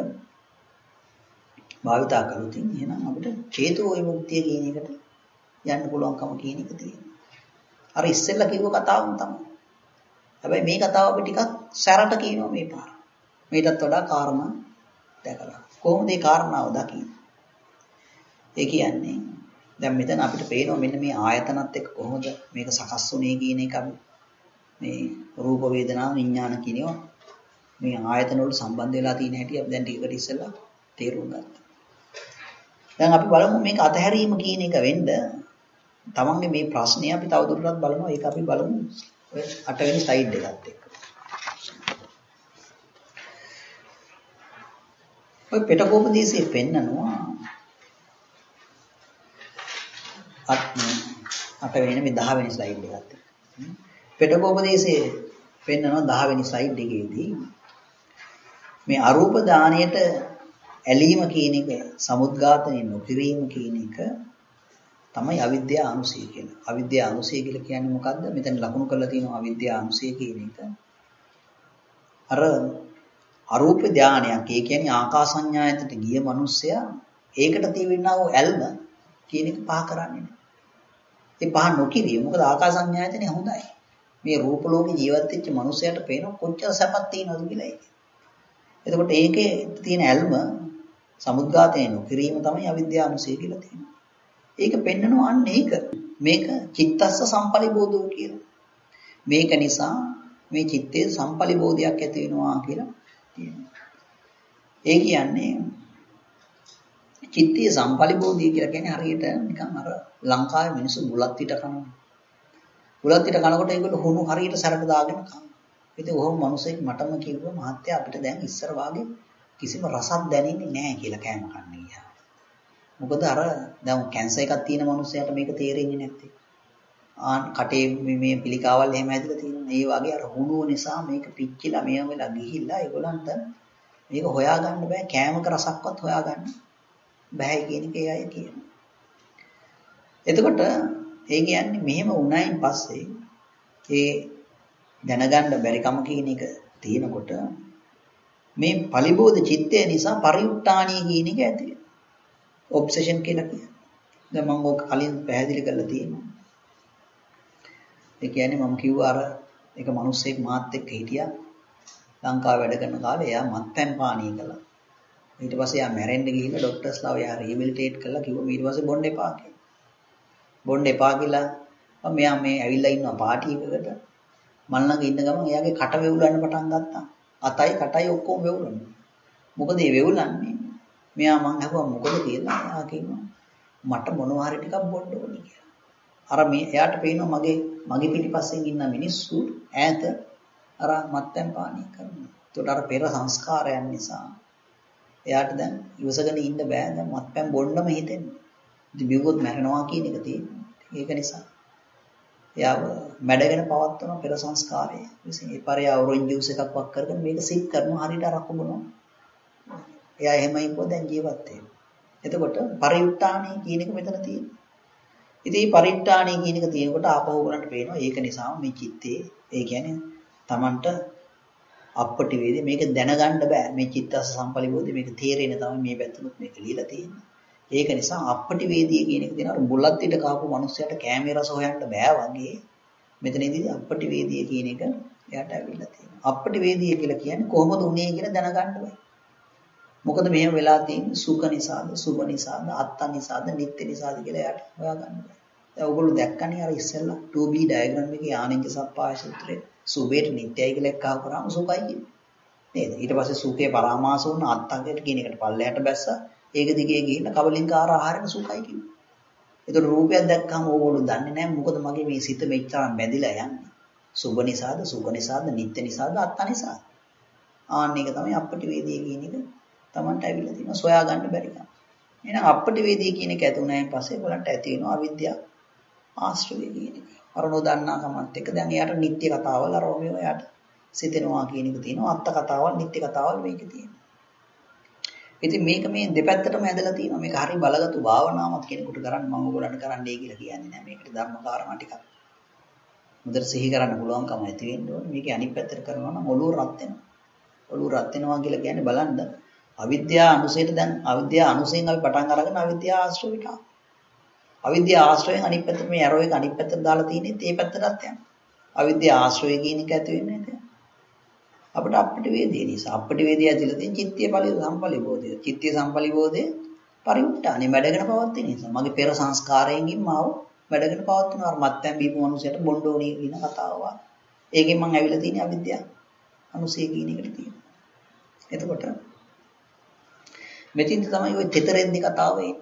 භාවිතා කළොත් එහෙනම් අපිට චේතෝ විමුක්තිය කියන එකට යන්න පුළුවන්කම කියන එක තියෙනවා. අර ඉස්සෙල්ලා කිව්ව කතාවම තමයි. හැබැයි මේ කතාව අපි ටිකක් සැරට කියනවා මේ පාර. මේකටත් වඩා කාරණා දැකලා. කොහොමද මේ කාරණාව දකින්නේ? ඒ කියන්නේ දැන් මෙතන අපිට පේනවා මෙන්න මේ ආයතනත් එක්ක කොහොමද මේක සකස් වුනේ කියන එක අපි මේ රූප වේදනා විඥාන කියනවා මේ ආයතන වලට සම්බන්ධ වෙලා තියෙන හැටි අපි දැන් ටිකකට ඉස්සෙල්ලා තේරුම් ගත්තා. දැන් අපි බලමු මේක අතහැරීම කියන එක වෙන්න තමන්ගේ මේ ප්‍රශ්නේ අපි තවදුරටත් බලනවා. ඒක අපි බලමු ඔය අටවෙනි ස්ලයිඩ් එකත් එක්ක. ඔය පිටකෝපදේශයේ පෙන්නනවා අට අටවෙනි මේ දහවෙනි ස්ලයිඩ් එකත් එක්ක. පිටකෝපදේශයේ පෙන්නනවා දහවෙනි ස්ලයිඩ් එකේදී මේ අරූප දාණයට ඇලීම කියන එක සමුද්ඝාතනෙ නොකිරීම කියන එක තමයි අවිද්‍යා අනුසය කියලා. අවිද්‍යා අනුසය කියලා කියන්නේ මොකද්ද? මෙතන ලකුණු කරලා තියෙනවා අවිද්‍යා අනුසය කියන එක. අර අරූප ධානයක්. ඒ කියන්නේ ආකාසඤ්ඤායතට ගිය මිනිස්සයා ඒකට තියෙනා වූ ඇල්ම කියන එක පහ කරන්නේ නැහැ. ඒ පහ නොකිරිය. මොකද ආකාසඤ්ඤායතනේ හොඳයි. මේ රූප ලෝකේ ජීවත් වෙච්ච මිනිස්සයාට පේන කොච්චර සැපක් තියෙනවද කියලා ඒක. එතකොට ඒකේ තියෙන ඇල්ම සමුද්ඝාතේ නොකිරීම තමයි අවිද්‍යා අනුසය කියලා තියෙනවා. ඒක පෙන්නනවා අන්න ඒක. මේක චිත්තස්ස සම්පලිබෝධෝ කියලා. මේක නිසා මේ චිත්තේ සම්පලිබෝධයක් ඇති වෙනවා කියලා තියෙනවා. ඒ කියන්නේ චිත්තේ සම්පලිබෝධිය කියලා කියන්නේ හරියට නිකන් අර ලංකාවේ මිනිස්සු බුලත් පිට කනවා. බුලත් පිට කනකොට ඒගොල්ලෝ හුණු හරියට සැරට දාගෙන කනවා. ඉතින් ඔහොම මිනිස්සෙක් මටම කිව්වා මහත්තයා අපිට දැන් ඉස්සර වාගේ කිසිම රසක් දැනෙන්නේ නැහැ කියලා කෑම කන්න ගියා. මොකද අර දැන් කැන්සර් එකක් තියෙන මිනිස්සයාට මේක තේරෙන්නේ නැත්තේ. ආන් කටේ මේ පිළිකාවල් එහෙම ඇදලා තියෙනවා. ඒ වගේ අර හුණුව නිසා මේක පිච්චිලා මෙයා වෙලා ගිහිල්ලා ඒගොල්ලන්ට මේක හොයාගන්න බෑ. කෑමක රසක්වත් හොයාගන්න බෑ කියන එක ඒ අය කියනවා. එතකොට ඒ කියන්නේ මෙහෙම වුණායින් පස්සේ ඒ දැනගන්න බැරි කම කියන එක තියෙනකොට මේ පලිබෝධ චිත්තය නිසා පරිඋත්ථානිය කියන එක ඇති වෙනවා. ඔබ්සෙෂන් කියලා කියන්නේ. දැන් මම ඔක කලින් පැහැදිලි කරලා තියෙනවා. ඒ කියන්නේ මම කිව්වා අර එක මිනිස්සෙක් මාත් එක්ක හිටියා. ලංකාවේ වැඩ කරන කාලේ එයා මත්පැන් පානීය කළා. ඊට පස්සේ එයා මැරෙන්න ගිහිල්ලා ડોක්ටර්ස්ලා එයා රීහෙබිලිටේට් කළා කිව්වා ඊට පස්සේ බොන්න එපා කියලා. බොන්න එපා කියලා මම මෙයා මේ ඇවිල්ලා ඉන්නවා පාටි එකකට. මල් ළඟ ඉන්න ගමන් එයාගේ කට වෙවුලන්න පටන් ගත්තා. අතයි කටයි ඔක්කොම වෙවුලනවා. මොකද මේ වෙවුලන්නේ? මෙයා මං අහුවා මොකද කියලා. එයා කිව්වා මට මොනවා හරි ටිකක් බොන්න ඕනේ කියලා. අර මේ එයාට පේනවා මගේ මගේ පිටිපස්සෙන් ඉන්න මිනිස්සු ඈත අර මත්පැන් පානීය කරනවා. ඒකට අර පෙර සංස්කාරයන් නිසා එයාට දැන් ඉවසගෙන ඉන්න බෑ. දැන් මත්පැන් බොන්නම හිතෙන්නේ. ඉතින් බිව්වොත් මැරෙනවා කියන එක තියෙනවා. ඒක නිසා එයාව මැඩගෙන පවත්වන පෙර සංස්කාරය. විසින් ඒ පරයා ඔරෙන්ජ් ජූස් එකක් වක් කරගෙන මේක සික් කරනවා හරියට අරක්කු බොනවා. එයා එහෙමයි පො දැන් ජීවත් වෙනවා. එතකොට පරිඋත්ථානයි කියන එක මෙතන තියෙනවා. ඉතින් මේ පරිඋත්ථානයි කියන එක තියෙනකොට ආපහු උගලන්ට පේනවා ඒක නිසා මේ චිත්තේ ඒ කියන්නේ Tamanට අපපටි වේදී මේක දැනගන්න බෑ. මේ චිත්තස සම්පලිබෝධි මේක තේරෙන්නේ තමයි මේ පැත්තනොත් මේක লীලා තියෙන්නේ. ඒක නිසා අපටි වේදී කියන එක දෙනවා බුලත් පිට කාපු මිනිස්සයාට කැමේ රස හොයන්න බෑ වගේ. මෙතනදී අපටි වේදී කියන එක එයාට ඇවිල්ලා තියෙනවා. අපටි වේදී කියලා කියන්නේ කොහොමද උනේ කියලා දැනගන්න බෑ. මොකද මෙහෙම වෙලා තියෙන්නේ සුඛ නිසාද, සුභ නිසාද, අත්ත නිසාද, නිත්‍ය නිසාද කියලා එයාට හොයාගන්න බෑ. දැන් ඔයගොල්ලෝ දැක්කනේ අර ඉස්සෙල්ලා two B ඩයග්‍රෑම් එකේ ආනෙන්ජ සප්පාය සූත්‍රයේ සුභේට නිත්‍යයි කියලා එක්කව කරාම සුඛයි කියන්නේ. නේද? ඊට පස්සේ සුඛේ පරාමාස වුණ අත්තංගයට කියන එකට පල්ලයට බැස්සා. ඒක දිගේ ගිහින් කබලින්කාර ආහාරෙන් සුඛයි කිව්වා. ඒතර රූපයක් දැක්කම ඕගොල්ලෝ දන්නේ නැහැ මොකද මගේ මේ සිත මෙච්චරම් බැඳිලා යන්නේ. සුභ නිසාද, සුඛ නිසාද, නිත්‍ය නිසාද, අත්ත නිසාද. ආන්න එක තමයි අපටි වේදී කියන එක Tamanට ඇවිල්ලා තියෙනවා සොයා ගන්න බැරි කම. එහෙනම් අපටි වේදී කියන එක ඇති වුණායින් පස්සේ බලන්න ඇති වෙනවා අවිද්‍යාව ආශ්‍රය කියන එක. අර නොදන්නා කමත් එක්ක දැන් එයාට නිත්‍ය කතාවල් අර ඔය එයාට සිතෙනවා කියන එක තියෙනවා. අත්ත කතාවල්, නිත්‍ය කතාවල් මේකේ තියෙනවා. ඉතින් මේක මේ දෙපැත්තටම ඇදලා තියෙනවා. මේක හරි බලගත්ු භාවනාවක් කෙනෙකුට කරන්න මම ඔයගොල්ලන්ට කරන්නයි කියලා කියන්නේ නෑ. මේකට ධර්ම කාරණා ටිකක් මුදල් සිහි කරන්න පුළුවන්කම ඇති වෙන්න ඕනේ. මේකේ අනිත් පැත්තට කරනවා නම් ඔළුව රත් වෙනවා. ඔළුව රත් වෙනවා කියලා කියන්නේ බලන්න අවිද්‍යාව අනුසයට දැන් අවිද්‍යාව අනුසයෙන් අපි පටන් අරගෙන අවිද්‍යාව ආශ්‍රයයට ආවා. අවිද්‍යාව ආශ්‍රයෙන් අනිත් පැත්තට මේ ඇරෝ එක අනිත් පැත්තට දාලා තියෙන්නේ ඒ පැත්තටත් යනවා. අවිද්‍යාව ආශ්‍රය කියන එක ඇති වෙන්නේ නැහැ. අපිට අපිට වේදී නිසා අපිට වේදී ඇතිලා තියෙන චිත්තීය ඵලය සම්පලිබෝධය. චිත්තීය සම්පලිබෝධය පරිඋත්තානේ මැඩගෙන පවත්වන නිසා මගේ පෙර සංස්කාරයෙන් මාව මැඩගෙන පවත්වනවා. අර මත්යන් බීපු මිනිසයට බොණ්ඩෝණී කියන කතාව. ඒකෙන් මම ඇවිල්ලා තියෙන්නේ අවිද්‍යාව අනුසය කියන එකට තියෙනවා. එතකොට මෙතින්ද තමයි ওই තෙතරෙන්දි කතාව එන්නේ.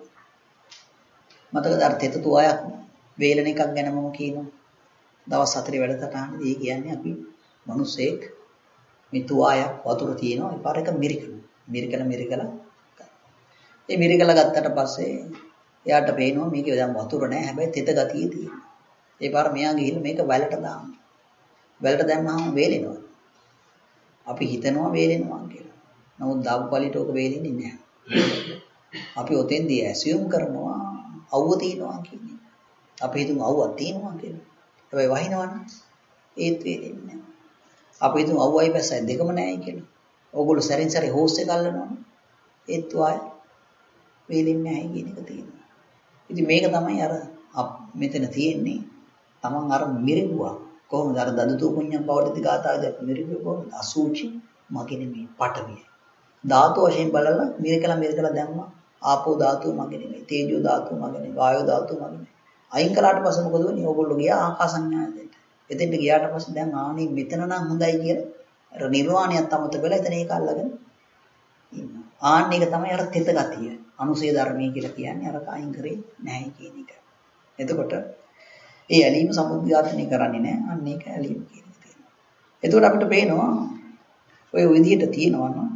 මතකද අර තෙත තුවායක් වේලන එකක් ගැන මම කියනවා. දවස් හතරේ වැඩසටහනේදී ඒ කියන්නේ අපි මිනිස්සෙක් මේ තුවායක් වතුර තියෙනවා ඒ පාර එක මිරිකනවා. මිරිකන මිරිකලා ඒ මිරිකලා ගත්තට පස්සේ එයාට පේනවා මේකේ දැන් වතුර නැහැ හැබැයි තෙත ගතිය තියෙනවා. ඒ පාර මෙයා ගිහින් මේක වැලට දානවා. වැලට දැම්මම වේලෙනවා. අපි හිතනවා වේලෙනවා කියලා. නමුත් දාපු පළිට ඔක වේලෙන්නේ නැහැ. අපි ඔතෙන්දී ඇසියුම් කරනවා අවුව තියෙනවා කියන්නේ. අපි හිතමු අවුවක් තියෙනවා කියලා. හැබැයි වහිනවනේ ඒත් වේලෙන්නේ නැහැ. අපි හිතමු අවුවයි පැසයි දෙකම නැහැයි කියලා. ඕගොල්ලෝ සැරින් සැරේ හෝස් එක අල්ලනවනේ. ඒත් වාය වේලෙන්නේ නැහැ කියන එක තියෙනවා. ඉතින් මේක තමයි අර මෙතන තියෙන්නේ. Taman අර මිරිගුවා කොහොමද අර දදුතු පුඤ්ඤම් පවටිති ගාතාවේදී මිරිගුව කොහොමද අසූචි මගේ නෙමෙයි පටවිය. ධාතු වශයෙන් බලලා මිරිකලා මිරිකලා දැම්මා. ආපෝ ධාතුව මගේ නෙමෙයි. තේජෝ ධාතුව මගේ නෙමෙයි. වායෝ ධාතුව මගේ නෙමෙයි. අයින් කළාට පස්සේ මොකද වෙන්නේ? ඕගොල්ලෝ ගියා ආකාසඤ්ඤායතෙට. එතෙන්ට ගියාට පස්සේ දැන් ආනේ මෙතන නම් හොඳයි කියලා අර නිර්වාණයත් අමතක වෙලා එතන ඒක අල්ලගෙන ඉන්නවා. ආන්න එක තමයි අර තෙත ගතිය. අනුසේ ධර්මයේ කියලා කියන්නේ අර කයින් කරේ නැහැ කියන එක. එතකොට ඒ ඇලීම සමුද්ඝාතනය කරන්නේ නැහැ. අන්න ඒක ඇලීම කියන එක තියෙනවා. එතකොට අපිට පේනවා ඔය විදිහට තියෙනවා නම්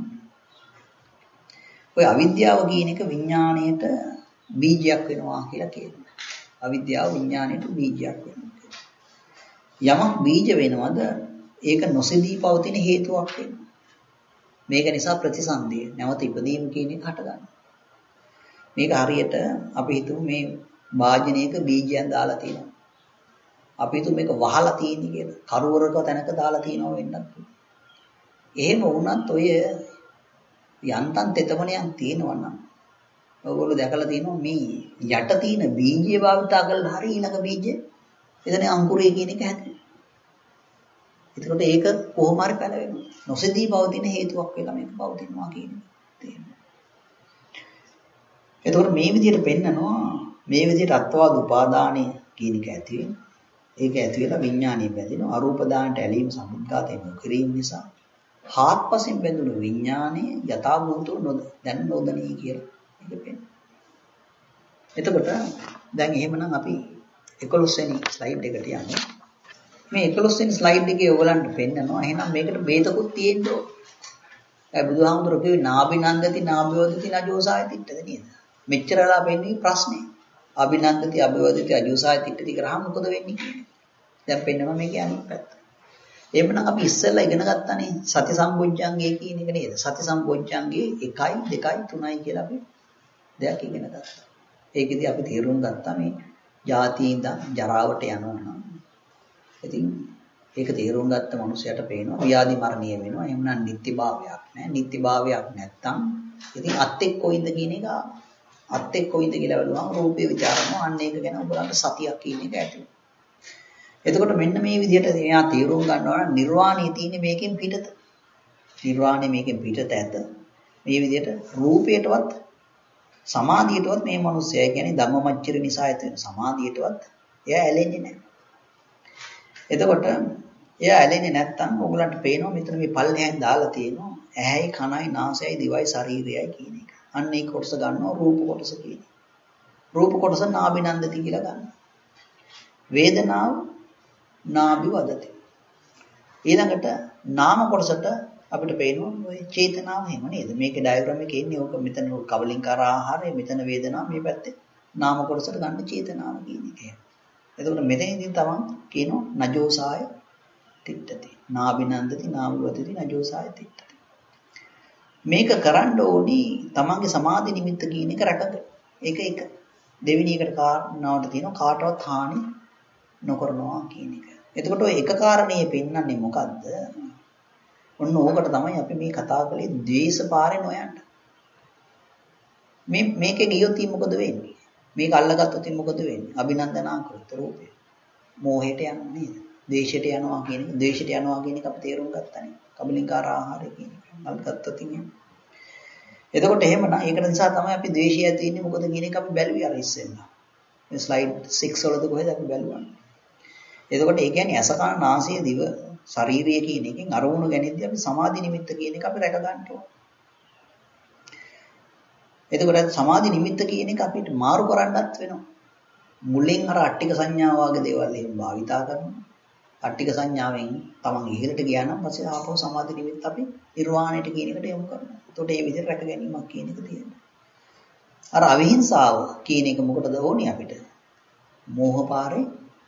ඔය අවිද්‍යාව කියන එක විඥාණයට බීජයක් වෙනවා කියලා කියනවා. අවිද්‍යාව විඥාණයට බීජයක් වෙනවා. යමක් බීජ වෙනවද ඒක නොසෙදී පවතින හේතුවක් වෙනවා. මේක නිසා ප්‍රතිසන්දිය නැවත ඉපදීම කියන එක හටගන්නවා. මේක හරියට අපි හිතමු මේ වාජනයක බීජයක් දාලා තියෙනවා. අපි හිතමු මේක වහලා තියෙන්නේ කියලා. කරුවරක තැනක දාලා තියෙනවා වෙන්නත් පුළුවන්. එහෙම වුණත් ඔය යන්තම් තෙතමනයක් තියෙනවා නම් ඔයගොල්ලෝ දැකලා තියෙනවා මේ යට තියෙන බීජය භාවිතා කරලා හරි ඊළඟ බීජය එතන අංකුරය කියන එක හැදෙනවා. එතකොට ඒක කොහොම හරි පැලවෙනවා. නොසෙදී පවතින හේතුවක් වෙලා මේක පවතිනවා කියන එක තේරෙනවා. එතකොට මේ විදිහට පෙන්නනවා මේ විදිහට අත්වාද උපාදානය කියන එක ඇති වෙනවා. ඒක ඇති වෙලා විඥානය බැඳෙනවා. අරූප දානට ඇලීම සමුද්ඝාතයෙන් නොකිරීම නිසා හාත්පසින් බැඳුණු විඥානයේ යථා භූතෝ නොද දැන් නොදනී කියලා ඒක පෙන්නනවා. එතකොට දැන් එහෙමනම් අපි එකොළොස් වෙනි ස්ලයිඩ් එකට යමු. මේ එකොළොස් වෙනි ස්ලයිඩ් එකේ ඔයගලන්ට පෙන්නනවා එහෙනම් මේකට බේතකුත් තියෙන්න ඕන. ඒ බුදුහාමුදුරුවෝ කිව්වේ නාබිනන්දති නාබියෝදති නජෝසාය තිට්ඨද නේද? මෙච්චරලා වෙන්නේ ප්‍රශ්නේ. අබිනන්දති අබියෝදති අජෝසාය තිට්ඨති කරාම මොකද වෙන්නේ කියන්නේ. දැන් පෙන්නනවා මේකේ අනිත් පැත්ත. එහෙමනම් අපි ඉස්සෙල්ලා ඉගෙන ගත්තානේ සති සම්බොජ්ජංගය කියන එක නේද? සති සම්බොජ්ජංගේ එකයි දෙකයි තුනයි කියලා අපි දෙයක් ඉගෙන ගත්තා. ඒකෙදි අපි තේරුම් ගත්තා මේ ජාතිය ඉඳන් ජරාවට යනවා නම්. ඉතින් ඒක තේරුම් ගත්ත මනුස්සයට පේනවා ව්‍යාධි මරණීය වෙනවා. එහෙමනම් නිත්‍යභාවයක් නැහැ. නිත්‍යභාවයක් නැත්තම් ඉතින් අත් එක්ක කොයින්ද කියන එක අත් එක්ක කොයිද කියලා බලුවම රූපේ ਵਿਚාරනවා. අන්න ඒක ගැන ඔයගලන්ට සතියක් කියන එක ඇති වෙනවා. එතකොට මෙන්න මේ විදිහට එයා තීරුම් ගන්නවා නම් නිර්වාණය තියෙන්නේ මේකෙන් පිටත. නිර්වාණය මේකෙන් පිටත ඇත. මේ විදිහට රූපයටවත් සමාධියටවත් මේ මිනිස්සයා කියන්නේ ධම්මමච්චර නිසා ඇති වෙන සමාධියටවත් එයා ඇලෙන්නේ නැහැ. එතකොට එයා ඇලෙන්නේ නැත්තම් ඔයගලන්ට පේනවා මෙතන මේ පල්ලෙහෙන් දාලා තියෙනවා ඇහැයි කනයි නාසයයි දිවයි ශරීරයයි කියන එක. අන්න ඒ කොටස ගන්නවා රූප කොටස කියන්නේ. රූප කොටස නාභිනන්දති කියලා ගන්නවා. වේදනාව නාභි වදති. ඊළඟට නාම කොටසට අපිට පේනවා ඔය චේතනාව එහෙම නේද? මේකේ ඩයග්‍රෑම් එකේ ඉන්නේ ඕක මෙතන කවලින්කාර ආහාරය මෙතන වේදනාව මේ පැත්තේ නාම කොටසට ගන්න චේතනාව කියන එක. එතකොට මෙතනදී තමන් කියනවා නජෝසාය තිට්ඨති. නාභිනන්දති නාභවදති නජෝසාය තිට්ඨති. මේක කරන්න ඕනි තමන්ගේ සමාධි නිමිත්ත කියන එක රැකගන්න. ඒක එක. දෙවෙනි එකට කාරණාවට තියෙනවා කාටවත් හානි නොකරනවා කියන එක. එතකොට ඔය එක කාරණේ පෙන්වන්නේ මොකද්ද? ඔන්න ඕකට තමයි අපි මේ කතා කළේ ද්වේෂ පාරේ නොයන්න. මේ මේකේ ගියොත් මොකද වෙන්නේ? මේක අල්ලගත්තොත් මොකද වෙන්නේ? අභිනන්දනා කෘත රූපේ. මෝහයට යනවා නේද? ද්වේෂයට යනවා කියන එක, ද්වේෂයට යනවා කියන එක අපි තේරුම් ගත්තානේ. කබලින්කාර ආහාරය කියන එක. අල්ගත්තොත් ඉන්නේ. එතකොට එහෙමනම් ඒක නිසා තමයි අපි ද්වේෂය ඇති වෙන්නේ මොකද කියන එක අපි බැලුවේ අර ඉස්සෙල්ලා. මේ ස්ලයිඩ් six වලද කොහෙද අපි බැලුවා. එතකොට ඒ කියන්නේ අසකන නාසය දිව ශාරීරිය කියන එකෙන් අරමුණු ගැනීමදී අපි සමාධි නිමිත්ත කියන එක අපි රැක ගන්න ඕනේ. එතකොට සමාධි නිමිත්ත කියන එක අපිට මාරු කරන්නත් වෙනවා. මුලින් අර අට්ටික සංඥා වගේ දේවල් එහෙම භාවිතා කරනවා. අට්ටික සංඥාවෙන් තමන් ඉහළට ගියා නම් පස්සේ ආපහු සමාධි නිමිත්ත අපි නිර්වාණයට කියන එකට යොමු කරනවා. එතකොට මේ විදිහට රැක ගැනීමක් කියන එක තියෙනවා. අර අවිහිංසාව කියන එක මොකටද ඕනේ අපිට? මෝහ පාරේ.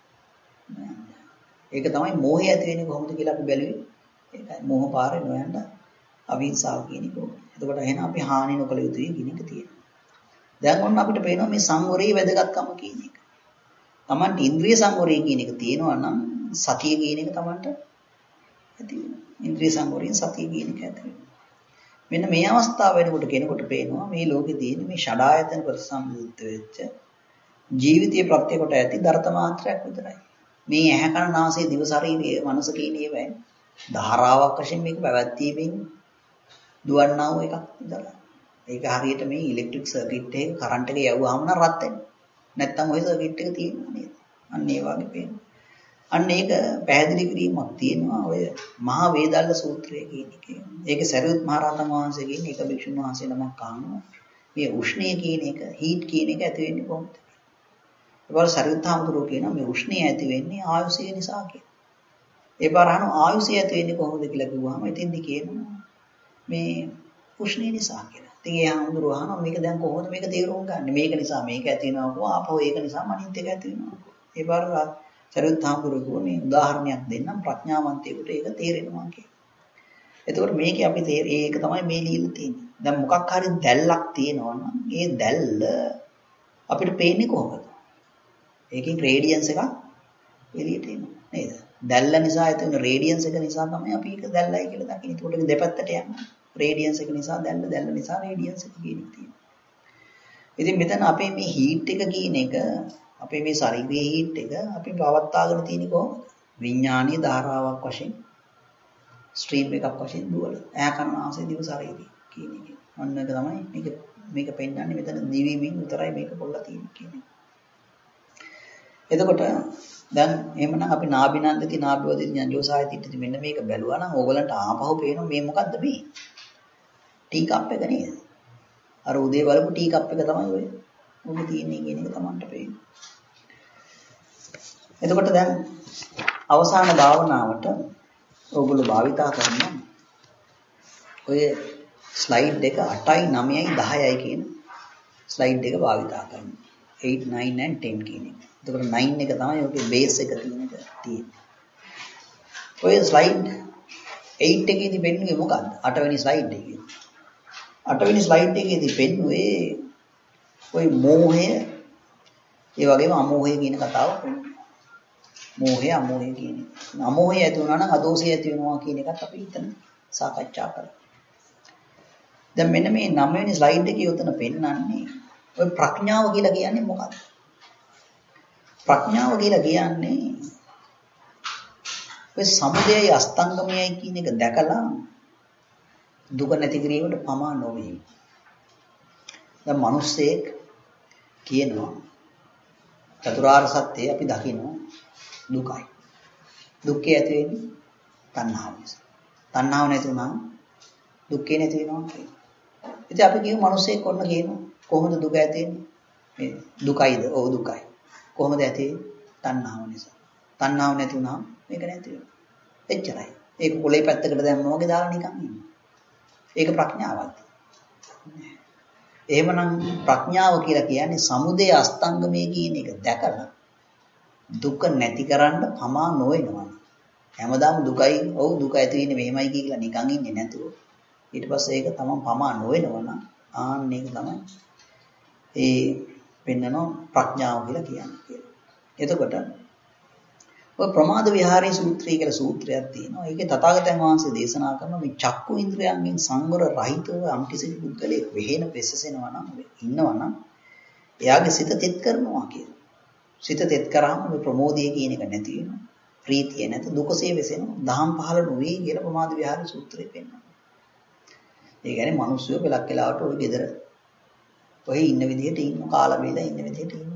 ඒක තමයි මෝහය ඇති වෙන්නේ කොහොමද කියලා අපි බැලුවේ. ඒකයි මෝහ පාරේ නොයන්න අවිහිංසාව කියන එක. එතකොට එහෙනම් අපි හානි නොකළ යුතුයි කියන එක තියෙනවා. දැන් ඔන්න අපිට පේනවා මේ සංවරයේ වැදගත්කම කියන එක. Tamanට ඉන්ද්‍රිය සංවරය කියන එක තියෙනවා නම් සතිය කියන එක Tamanට ඇති වෙනවා. ඉන්ද්‍රිය සංවරයෙන් සතිය කියන එක ඇති වෙනවා. මෙන්න මේ අවස්ථාව වෙනකොට කෙනෙකුට පේනවා මේ ලෝකේ තියෙන මේ ෂඩායතන ප්‍රතිසම්පූර්ණ වෙච්ච ජීවිතයේ ප්‍රත්‍ය කොට ඇති දර්ථ මාත්‍රයක් විතරයි. මේ ඇහැ කන නාසය දිව ශරීරය මනස කියන ඒවායි ධාරාවක් වශයෙන් මේක පැවැත්වීමෙන් දුවන්නා වූ එකක් විතරයි. ඒක හරියට මේ ඉලෙක්ට්‍රික් සර්කිට් එකේ කරන්ට් එක යවුවාම නම් රත් වෙනවා. නැත්තම් ওই සර්කිට් එක තියෙනවා නේද? අන්න ඒ වගේ පේනවා. අන්න ඒක පැහැදිලි කිරීමක් තියෙනවා ඔය මහා වේදල්ල සූත්‍රය කියන එකේ. ඒකේ සරියුත් මහ රහතන් වහන්සේ කියන එක භික්ෂුන් වහන්සේ නමක් අහනවා. මේ උෂ්ණය කියන එක හීට් කියන එක ඇති වෙන්නේ කොහොමද? ඒවල සරියුත් හාමුදුරුවෝ කියනවා මේ උෂ්ණය ඇති වෙන්නේ ආයුෂය නිසා කියලා. ඒ පාරහන ආයුෂය ඇති වෙන්නේ කොහොමද කියලා කිව්වහම ඉතින්දි කියනවා මේ උෂ්ණය නිසා කියලා. ඉතින් ඒ හාමුදුරුවෝ අහනවා මේක දැන් කොහොමද මේක තේරුම් ගන්න? මේක නිසා මේක ඇති වෙනවා කොහොම ආපහු ඒක නිසා මනින්ත් එක ඇති වෙනවා. ඒ පාර සරියුත් හාමුදුරුවෝ මේ උදාහරණයක් දෙන්නම් ප්‍රඥාවන්තයෙකුට ඒක තේරෙනවා කියලා. එතකොට මේකේ අපි ඒක තමයි මේ লীලා තියෙන්නේ. දැන් මොකක් හරි දැල්ලක් තියෙනවා නම් ඒ දැල්ල අපිට පේන්නේ කොහොමද? ඒකේ ග්‍රේඩියන්ස් එකක් එළියට එනවා නේද? දැල්ල නිසා ඇති වෙන රේඩියන්ස් එක නිසා තමයි අපි ඒක දැල්ලයි කියලා දකින්නේ. ඒකට ඒක දෙපැත්තට යනවා. රේඩියන්ස් එක නිසා දැල්ල දැල්ල නිසා රේඩියන්ස් එක කියන එක තියෙනවා. ඉතින් මෙතන අපේ මේ හීට් එක කියන එක අපේ මේ ශරීරයේ හීට් එක අපි පවත්වාගෙන තියෙන්නේ කොහොමද? විඥානීය ධාරාවක් වශයෙන් ස්ට්‍රීම් එකක් වශයෙන් දුවල. ඈ කන නාසය දිව ශරීරය කියන එක. අන්න ඒක තමයි මේක මේක පෙන්වන්නේ මෙතන දිවිමින් විතරයි මේක පොල්ලා තියෙන්නේ කියන්නේ. එතකොට දැන් එහෙමනම් අපි නාභිනන්දති නාභවදති ඤජෝසාය තිට්ඨති මෙන්න මේක බැලුවා නම් ඕගලන්ට ආපහු පේනවා මේ මොකද්ද මේ? ටී කප් එක නේද? අර උදේ බලපු ටී කප් එක තමයි ඔය. ඔබ තියෙන්නේ කියන එක Tamanට පේනවා. එතකොට දැන් අවසාන භාවනාවට ඕගොල්ලෝ භාවිතා කරනවා ඔය ස්ලයිඩ් එක අටයි නවයයි දහයයි කියන ස්ලයිඩ් එක භාවිතා කරනවා. eight nine and ten කියන එක. එතකොට nine එක තමයි ඔකේ බේස් එක තියෙන එක තියෙන්නේ. ඔය ස්ලයිඩ් eight එකේදී පෙන්වන්නේ මොකද්ද? අට වෙනි ස්ලයිඩ් එකේ. අට වෙනි ස්ලයිඩ් එකේදී පෙන්වුවේ ඔය මෝහය ඒ වගේම අමෝහය කියන කතාව පෙන්වනවා. මෝහය අමෝහය කියන එක. අමෝහය ඇති වුණා නම් අදෝෂය ඇති වෙනවා කියන එකත් අපි හිතන සාකච්ඡා කරා. දැන් මෙන්න මේ නව වෙනි ස්ලයිඩ් එකේ උතන පෙන්වන්නේ ඔය ප්‍රඥාව කියලා කියන්නේ මොකක්ද? ප්‍රඥාව කියලා කියන්නේ ඔය සමුදයයි අස්තංගමයයි කියන එක දැකලා දුක නැති කිරීමට පමා නොවේ. දැන් මිනිස්සෙක් කියනවා චතුරාර්ය සත්‍ය අපි දකිනවා දුකයි. දුක්ඛය ඇති වෙන්නේ තණ්හාව නිසා. තණ්හාව නැති වුණා දුක්ඛය නැති වෙනවා කියනවා. ඉතින් අපි කියමු මිනිස්සෙක් කොන්න කියනවා කොහොමද දුක ඇති වෙන්නේ? මේ දුකයිද? ඔව් දුකයි. කොහොමද ඇති වෙන්නේ? තණ්හාව නිසා. තණ්හාව නැති වුණා මේක නැති වෙනවා. එච්චරයි. ඒක පොළේ පැත්තකට දැම්මා වගේ දාලා නිකන් ඉන්නවා. ඒක ප්‍රඥාවක්ද? එහෙමනම් ප්‍රඥාව කියලා කියන්නේ සමුදය අස්තංගමයේ කියන එක දැකලා දුක නැති කරන්න පමා නොවෙනවා. හැමදාම දුකයි ඔව් දුක ඇති වෙන්නේ මෙහෙමයි කියලා නිකන් ඉන්නේ නැතුව ඊට පස්සේ ඒක තමයි පමා නොවෙනවා. ආන්න ඒක තමයි ඒ වෙන්නන ප්‍රඥාව කියලා කියන්නේ කියලා. එතකොට ඔය ප්‍රමාද විහාරයේ සූත්‍රය කියලා සූත්‍රයක් තියෙනවා. ඒකේ තථාගතයන් වහන්සේ දේශනා කරන මේ චක්කු ඉන්ද්‍රයන්ගෙන් සංවර රහිතව අම්කිසි පුද්ගලයෙක් වෙහෙන වෙසසෙනවා නම් ඉන්නවා නම් එයාගේ සිත තෙත් කරනවා කියලා. සිත තෙත් කරාම මේ ප්‍රමෝදය කියන එක නැති වෙනවා. ප්‍රීතිය නැත දුකසේ වෙසෙනවා. දහම් පහළ නොවේ කියලා ප්‍රමාද විහාරයේ සූත්‍රයේ පෙන්නනවා. ඒ කියන්නේ මිනිස්සු පෙලක් වෙලාවට ওই gedara ඔය ඉන්න විදිහට ඉන්න කාලා වේලා ඉන්න විදිහට ඉන්න.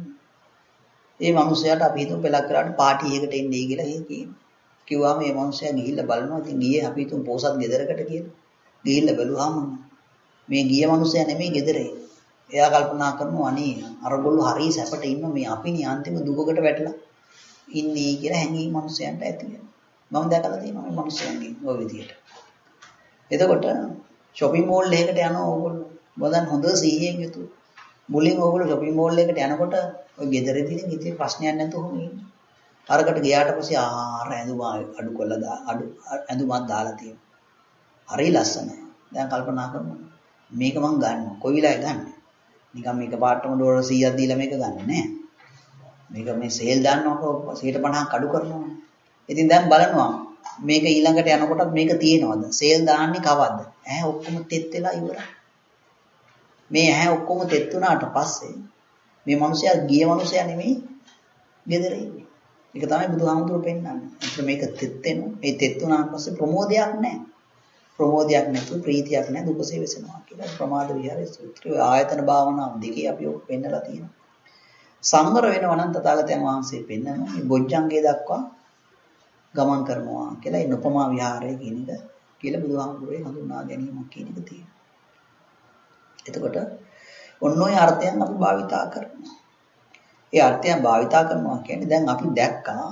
ඒ මිනිහයාට අපි හිතමු පෙලක් කරාට පාටි එකකට එන්නේ කියලා එහෙ කියනවා. කිව්වම මේ මිනිහයා ගිහිල්ලා බලනවා. ඉතින් ගියේ අපි හිතමු පොසත් ගෙදරකට කියලා. ගිහිල්ලා බැලුවාම මේ ගිය මිනිහයා නෙමෙයි ගෙදරේ. එයා කල්පනා කරනවා අනේ අරගොල්ලෝ හරි සැපට ඉන්න මේ අපිනේ අන්තිම දුකකට වැටලා ඉන්නේ කියලා හැඟීම් මිනිහයන්ට ඇති වෙනවා. මම දැකලා තියෙනවා මේ මිනිහයන්ගේ ওই විදිහට. එතකොට shopping mall එකකට යනවා ඕගොල්ලෝ. බදන් හොඳ සීයෙන් යුතු. මුලින් ඕගොල්ලෝ shopping mall එකට යනකොට ඔය ගෙදරදී ඉතින් ප්‍රශ්නයක් නැතුව ඔහොම ඉන්නේ. අරකට ගියාට පස්සේ ආර ඇඳුම අඩු කරලා දා අඩු ඇඳුමක් දාලා තියෙනවා. හරි ලස්සනයි. දැන් කල්පනා කරනවා මේක මං ගන්නවා. කොයි වෙලාවෙ ගන්න? නිකන් මේක පාටම ඩෝලර් සීයක් දීලා මේක ගන්න නෑ. මේක මේ සේල් දාන්නකොට සීයට පනහක් අඩු කරනවා. ඉතින් දැන් බලනවා මේක ඊළඟට යනකොටත් මේක තියෙනවද? සේල් දාන්නේ කවද්ද? ඈ ඔක්කොම තෙත් වෙලා ඉවරයි. මේ ඇහැ ඔක්කොම තෙත් වුණාට පස්සේ මේ මිනිසයා ගිය මිනිසයා නෙමෙයි ගෙදර ඉන්නේ. ඒක තමයි බුදුහාමුදුරුවෝ පෙන්නන්නේ. ඒත් මේක තෙත් වෙනවා. මේ තෙත් වුණාට පස්සේ ප්‍රමෝදයක් නැහැ. ප්‍රමෝදයක් නැතුව ප්‍රීතියක් නැහැ දුකසේ වෙසෙනවා කියලා ප්‍රමාද විහාරයේ සූත්‍රයේ ආයතන භාවනාව දෙකේ අපි ඔක පෙන්නලා තියෙනවා. සංවර වෙනවා නම් තථාගතයන් වහන්සේ පෙන්නනවා මේ බොජ්ජංගේ දක්වා ගමන් කරනවා කියලා ඒ නොපමා විහාරය කියන එක කියලා බුදුහාමුදුරුවෝ හඳුන්වා ගැනීමක් කියන එක තියෙනවා. එතකොට ඔන්න ඔය අර්ථයන් අපි භාවිතා කරනවා. ඒ අර්ථයන් භාවිතා කරනවා කියන්නේ දැන් අපි දැක්කා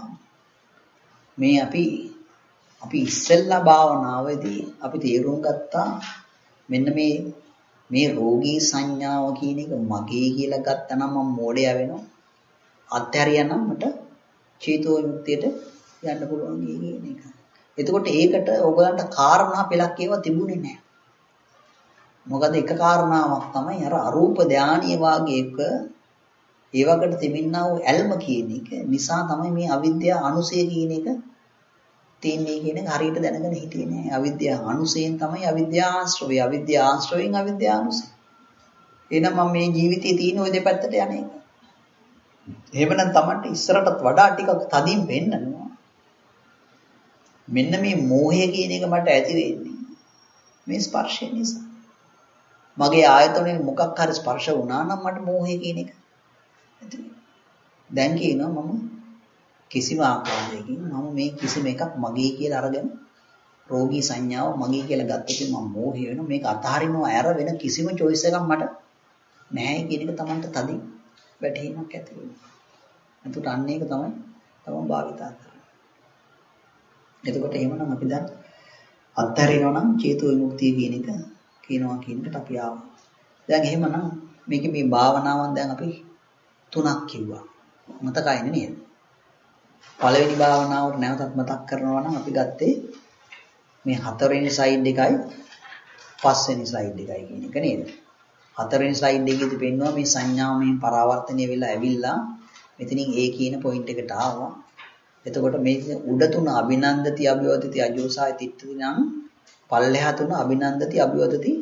මේ අපි අපි ඉස්සෙල්ලා භාවනාවේදී අපි තේරුම් ගත්තා මෙන්න මේ මේ රෝගී සංඥාව කියන එක මගේ කියලා ගත්තා නම් මම මෝඩයා වෙනවා. අත්හැරියා නම් මට චේතෝ විමුක්තියට යන්න පුළුවන් කියන එක. එතකොට ඒකට ඔයගලන්ට කාරණා පෙළක් ඒවා තිබුණේ නැහැ. මොකද එක කාරණාවක් තමයි අර අරූප ධානීය වාගේ එක ඒ වකට තිබින්නා වූ ඇල්ම කියන එක නිසා තමයි මේ අවිද්‍යාව අනුසය කියන එක තියෙන්නේ කියන එක හරියට දැනගෙන හිටියේ නෑ. අවිද්‍යාව අනුසයෙන් තමයි අවිද්‍යාව ආශ්‍රවය. අවිද්‍යාව ආශ්‍රවයෙන් අවිද්‍යාව අනුසය. එහෙනම් මම මේ ජීවිතයේ තියෙන ওই දෙපැත්තට යන එක. එහෙමනම් Tamanට ඉස්සරටත් වඩා ටිකක් තදින් වෙන්නනවා. මෙන්න මේ මෝහය කියන එක මට ඇති වෙන්නේ මේ ස්පර්ශය නිසා. මගේ ආයතනෙ මොකක් හරි ස්පර්ශ වුණා නම් මට මෝහය කියන එක ඇති වෙනවා. දැන් කියනවා මම කිසිම ආකාරයකින් මම මේ කිසිම එකක් මගේ කියලා අරගෙන රෝගී සංඥාව මගේ කියලා ගත්තොත් මම මෝහය වෙනවා. මේක අතහරිනවා ඇර වෙන කිසිම choice එකක් මට නැහැ කියන එක Tamanට තදින් වැටහීමක් ඇති වෙනවා. එතකොට අන්න ඒක තමයි තමන් භාවිතා කරන්නේ. එතකොට එහෙමනම් අපි දැන් අත්හැරිනවා නම් චේතෝ විමුක්තිය කියන එක කියනවා කියන එකට අපි ආවා. දැන් එහෙමනම් මේකේ මේ භාවනාවන් දැන් අපි තුනක් කිව්වා. මතකයිනේ නේද? පළවෙනි භාවනාවට නැවතත් මතක් කරනවා නම් අපි ගත්තේ මේ හතරවෙනි ස්ලයිඩ් එකයි පස්වෙනි ස්ලයිඩ් එකයි කියන එක නේද? හතරවෙනි ස්ලයිඩ් එකේදී පෙන්වනවා මේ සංඥාමයෙන් පරාවර්තනය වෙලා ඇවිල්ලා මෙතනින් A කියන පොයින්ට් එකට ආවා. එතකොට මේ උඩ තුන අභිනන්දති අභිවදති අජෝසාය තිට්ඨති නම් පල්ලෙහා තුන අභිනන්දති අභිවදති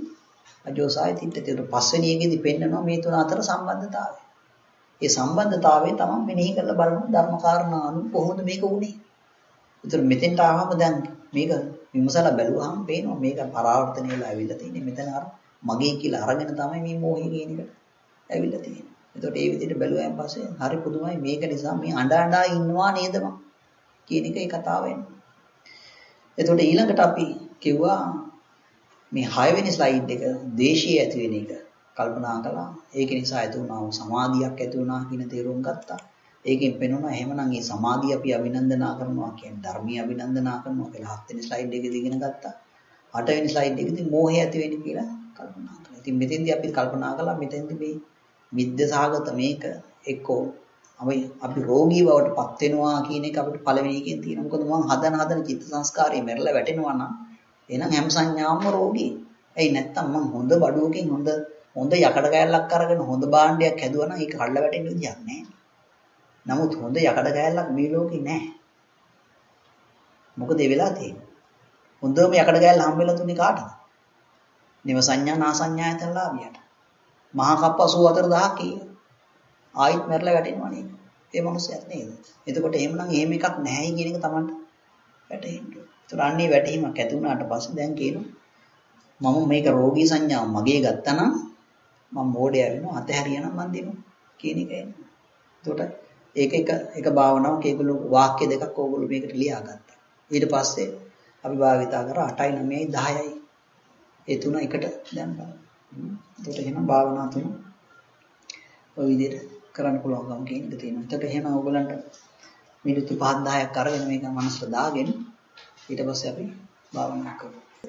අජෝසාය තිට්ඨති. ඒක පස්වෙනි එකේදී පෙන්නනවා මේ තුන අතර සම්බන්ධතාවය. ඒ සම්බන්ධතාවය තමයි මෙනෙහි කරලා බලන ධර්ම කාරණා අනු කොහොමද මේක වුනේ? ඒතර මෙතෙන්ට ආවම දැන් මේක විමසලා බැලුවාම පේනවා මේක පරාවර්තනය වෙලා ඇවිල්ලා තියෙන්නේ. මෙතන අර මගේ කියලා අරගෙන තමයි මේ මොහේ කියන එකට ඇවිල්ලා තියෙන්නේ. ඒතකොට ඒ විදිහට බැලුවාන් පස්සේ හරි පුදුමයි මේක නිසා මේ අඬ අඬා ඉන්නවා නේද මං කියන එකයි කතාව වෙන්නේ. එතකොට ඊළඟට අපි කිව්වා මේ හය වෙනි ස්ලයිඩ් එක දේශීය ඇති වෙන එක කල්පනා කළා. ඒක නිසා ඇති වුණා වූ සමාධියක් ඇති වුණා කියන තේරුම් ගත්තා. ඒකෙන් පෙනුණා එහෙමනම් මේ සමාධිය අපි අභිනන්දනා කරනවා කියන්නේ ධර්මීය අභිනන්දනා කරනවා කියලා හත් වෙනි ස්ලයිඩ් එකේදී ඉගෙන ගත්තා. අට වෙනි ස්ලයිඩ් එකේදී මෝහය ඇති වෙන්නේ කියලා කල්පනා කළා. ඉතින් මෙතෙන්දී අපි කල්පනා කළා මෙතෙන්දී මේ විද්‍යාසහගත මේක එක්කෝ අපි අපි රෝගී බවට පත් වෙනවා කියන එක අපිට පළවෙනි එකෙන් තියෙනවා. මොකද මම හදන හදන චිත්ත සංස්කාරය මෙරළ වැටෙනවා නම් එහෙනම් හැම සංඥාවම රෝගී. එයි නැත්තම් මම හොඳ බඩුවකින් හොඳ හොඳ යකඩ කෑල්ලක් අරගෙන හොඳ භාණ්ඩයක් හැදුවා නම් ඒක කඩලා වැටෙන්න විදියක් නැහැ. නමුත් හොඳ යකඩ කෑල්ලක් මේ ලෝකේ නැහැ. මොකද ඒ වෙලා තියෙන්නේ? හොඳම යකඩ කෑල්ල හම්බෙලා තුනේ කාටද? නිව සංඥා නා සංඥා ඇතලාභියට. මහා කප්ප අසූ හතර දහසක් කීය. ආයිත් මැරලා වැටෙනවා නේද? ඒ මනුස්සයත් නේද? එතකොට එහෙමනම් එහෙම එකක් නැහැයි කියන එක Tamanට වැටහෙන්න. ඒතර අන්නේ වැටීමක් ඇති වුණාට පස්සේ දැන් කියනවා මම මේක රෝගී සංඥාව මගේ ගත්තා නම් මම මෝඩයා වෙනවා අතහැරියා නම් මන් දෙනවා කියන එක එන්නේ. එතකොට ඒක එක එක භාවනාවක් ඒගොල්ලෝ වාක්‍ය දෙකක් ඕගොල්ලෝ මේකට ලියාගත්තා. ඊට පස්සේ අපි භාවිතා කරා අටයි නවයයි දහයයි ඒ තුන එකට දැම්මා. එතකොට එහෙනම් භාවනා තුන ඔය විදිහට කරන්න පුළුවන්කම කියන එක තියෙනවා. එතකොට එහෙනම් ඕගොල්ලන්ට මිනිත්තු පහ දහයක් අරගෙන මේක මනසට දාගෙන ඊට පස්සේ අපි භාවනා කරමු.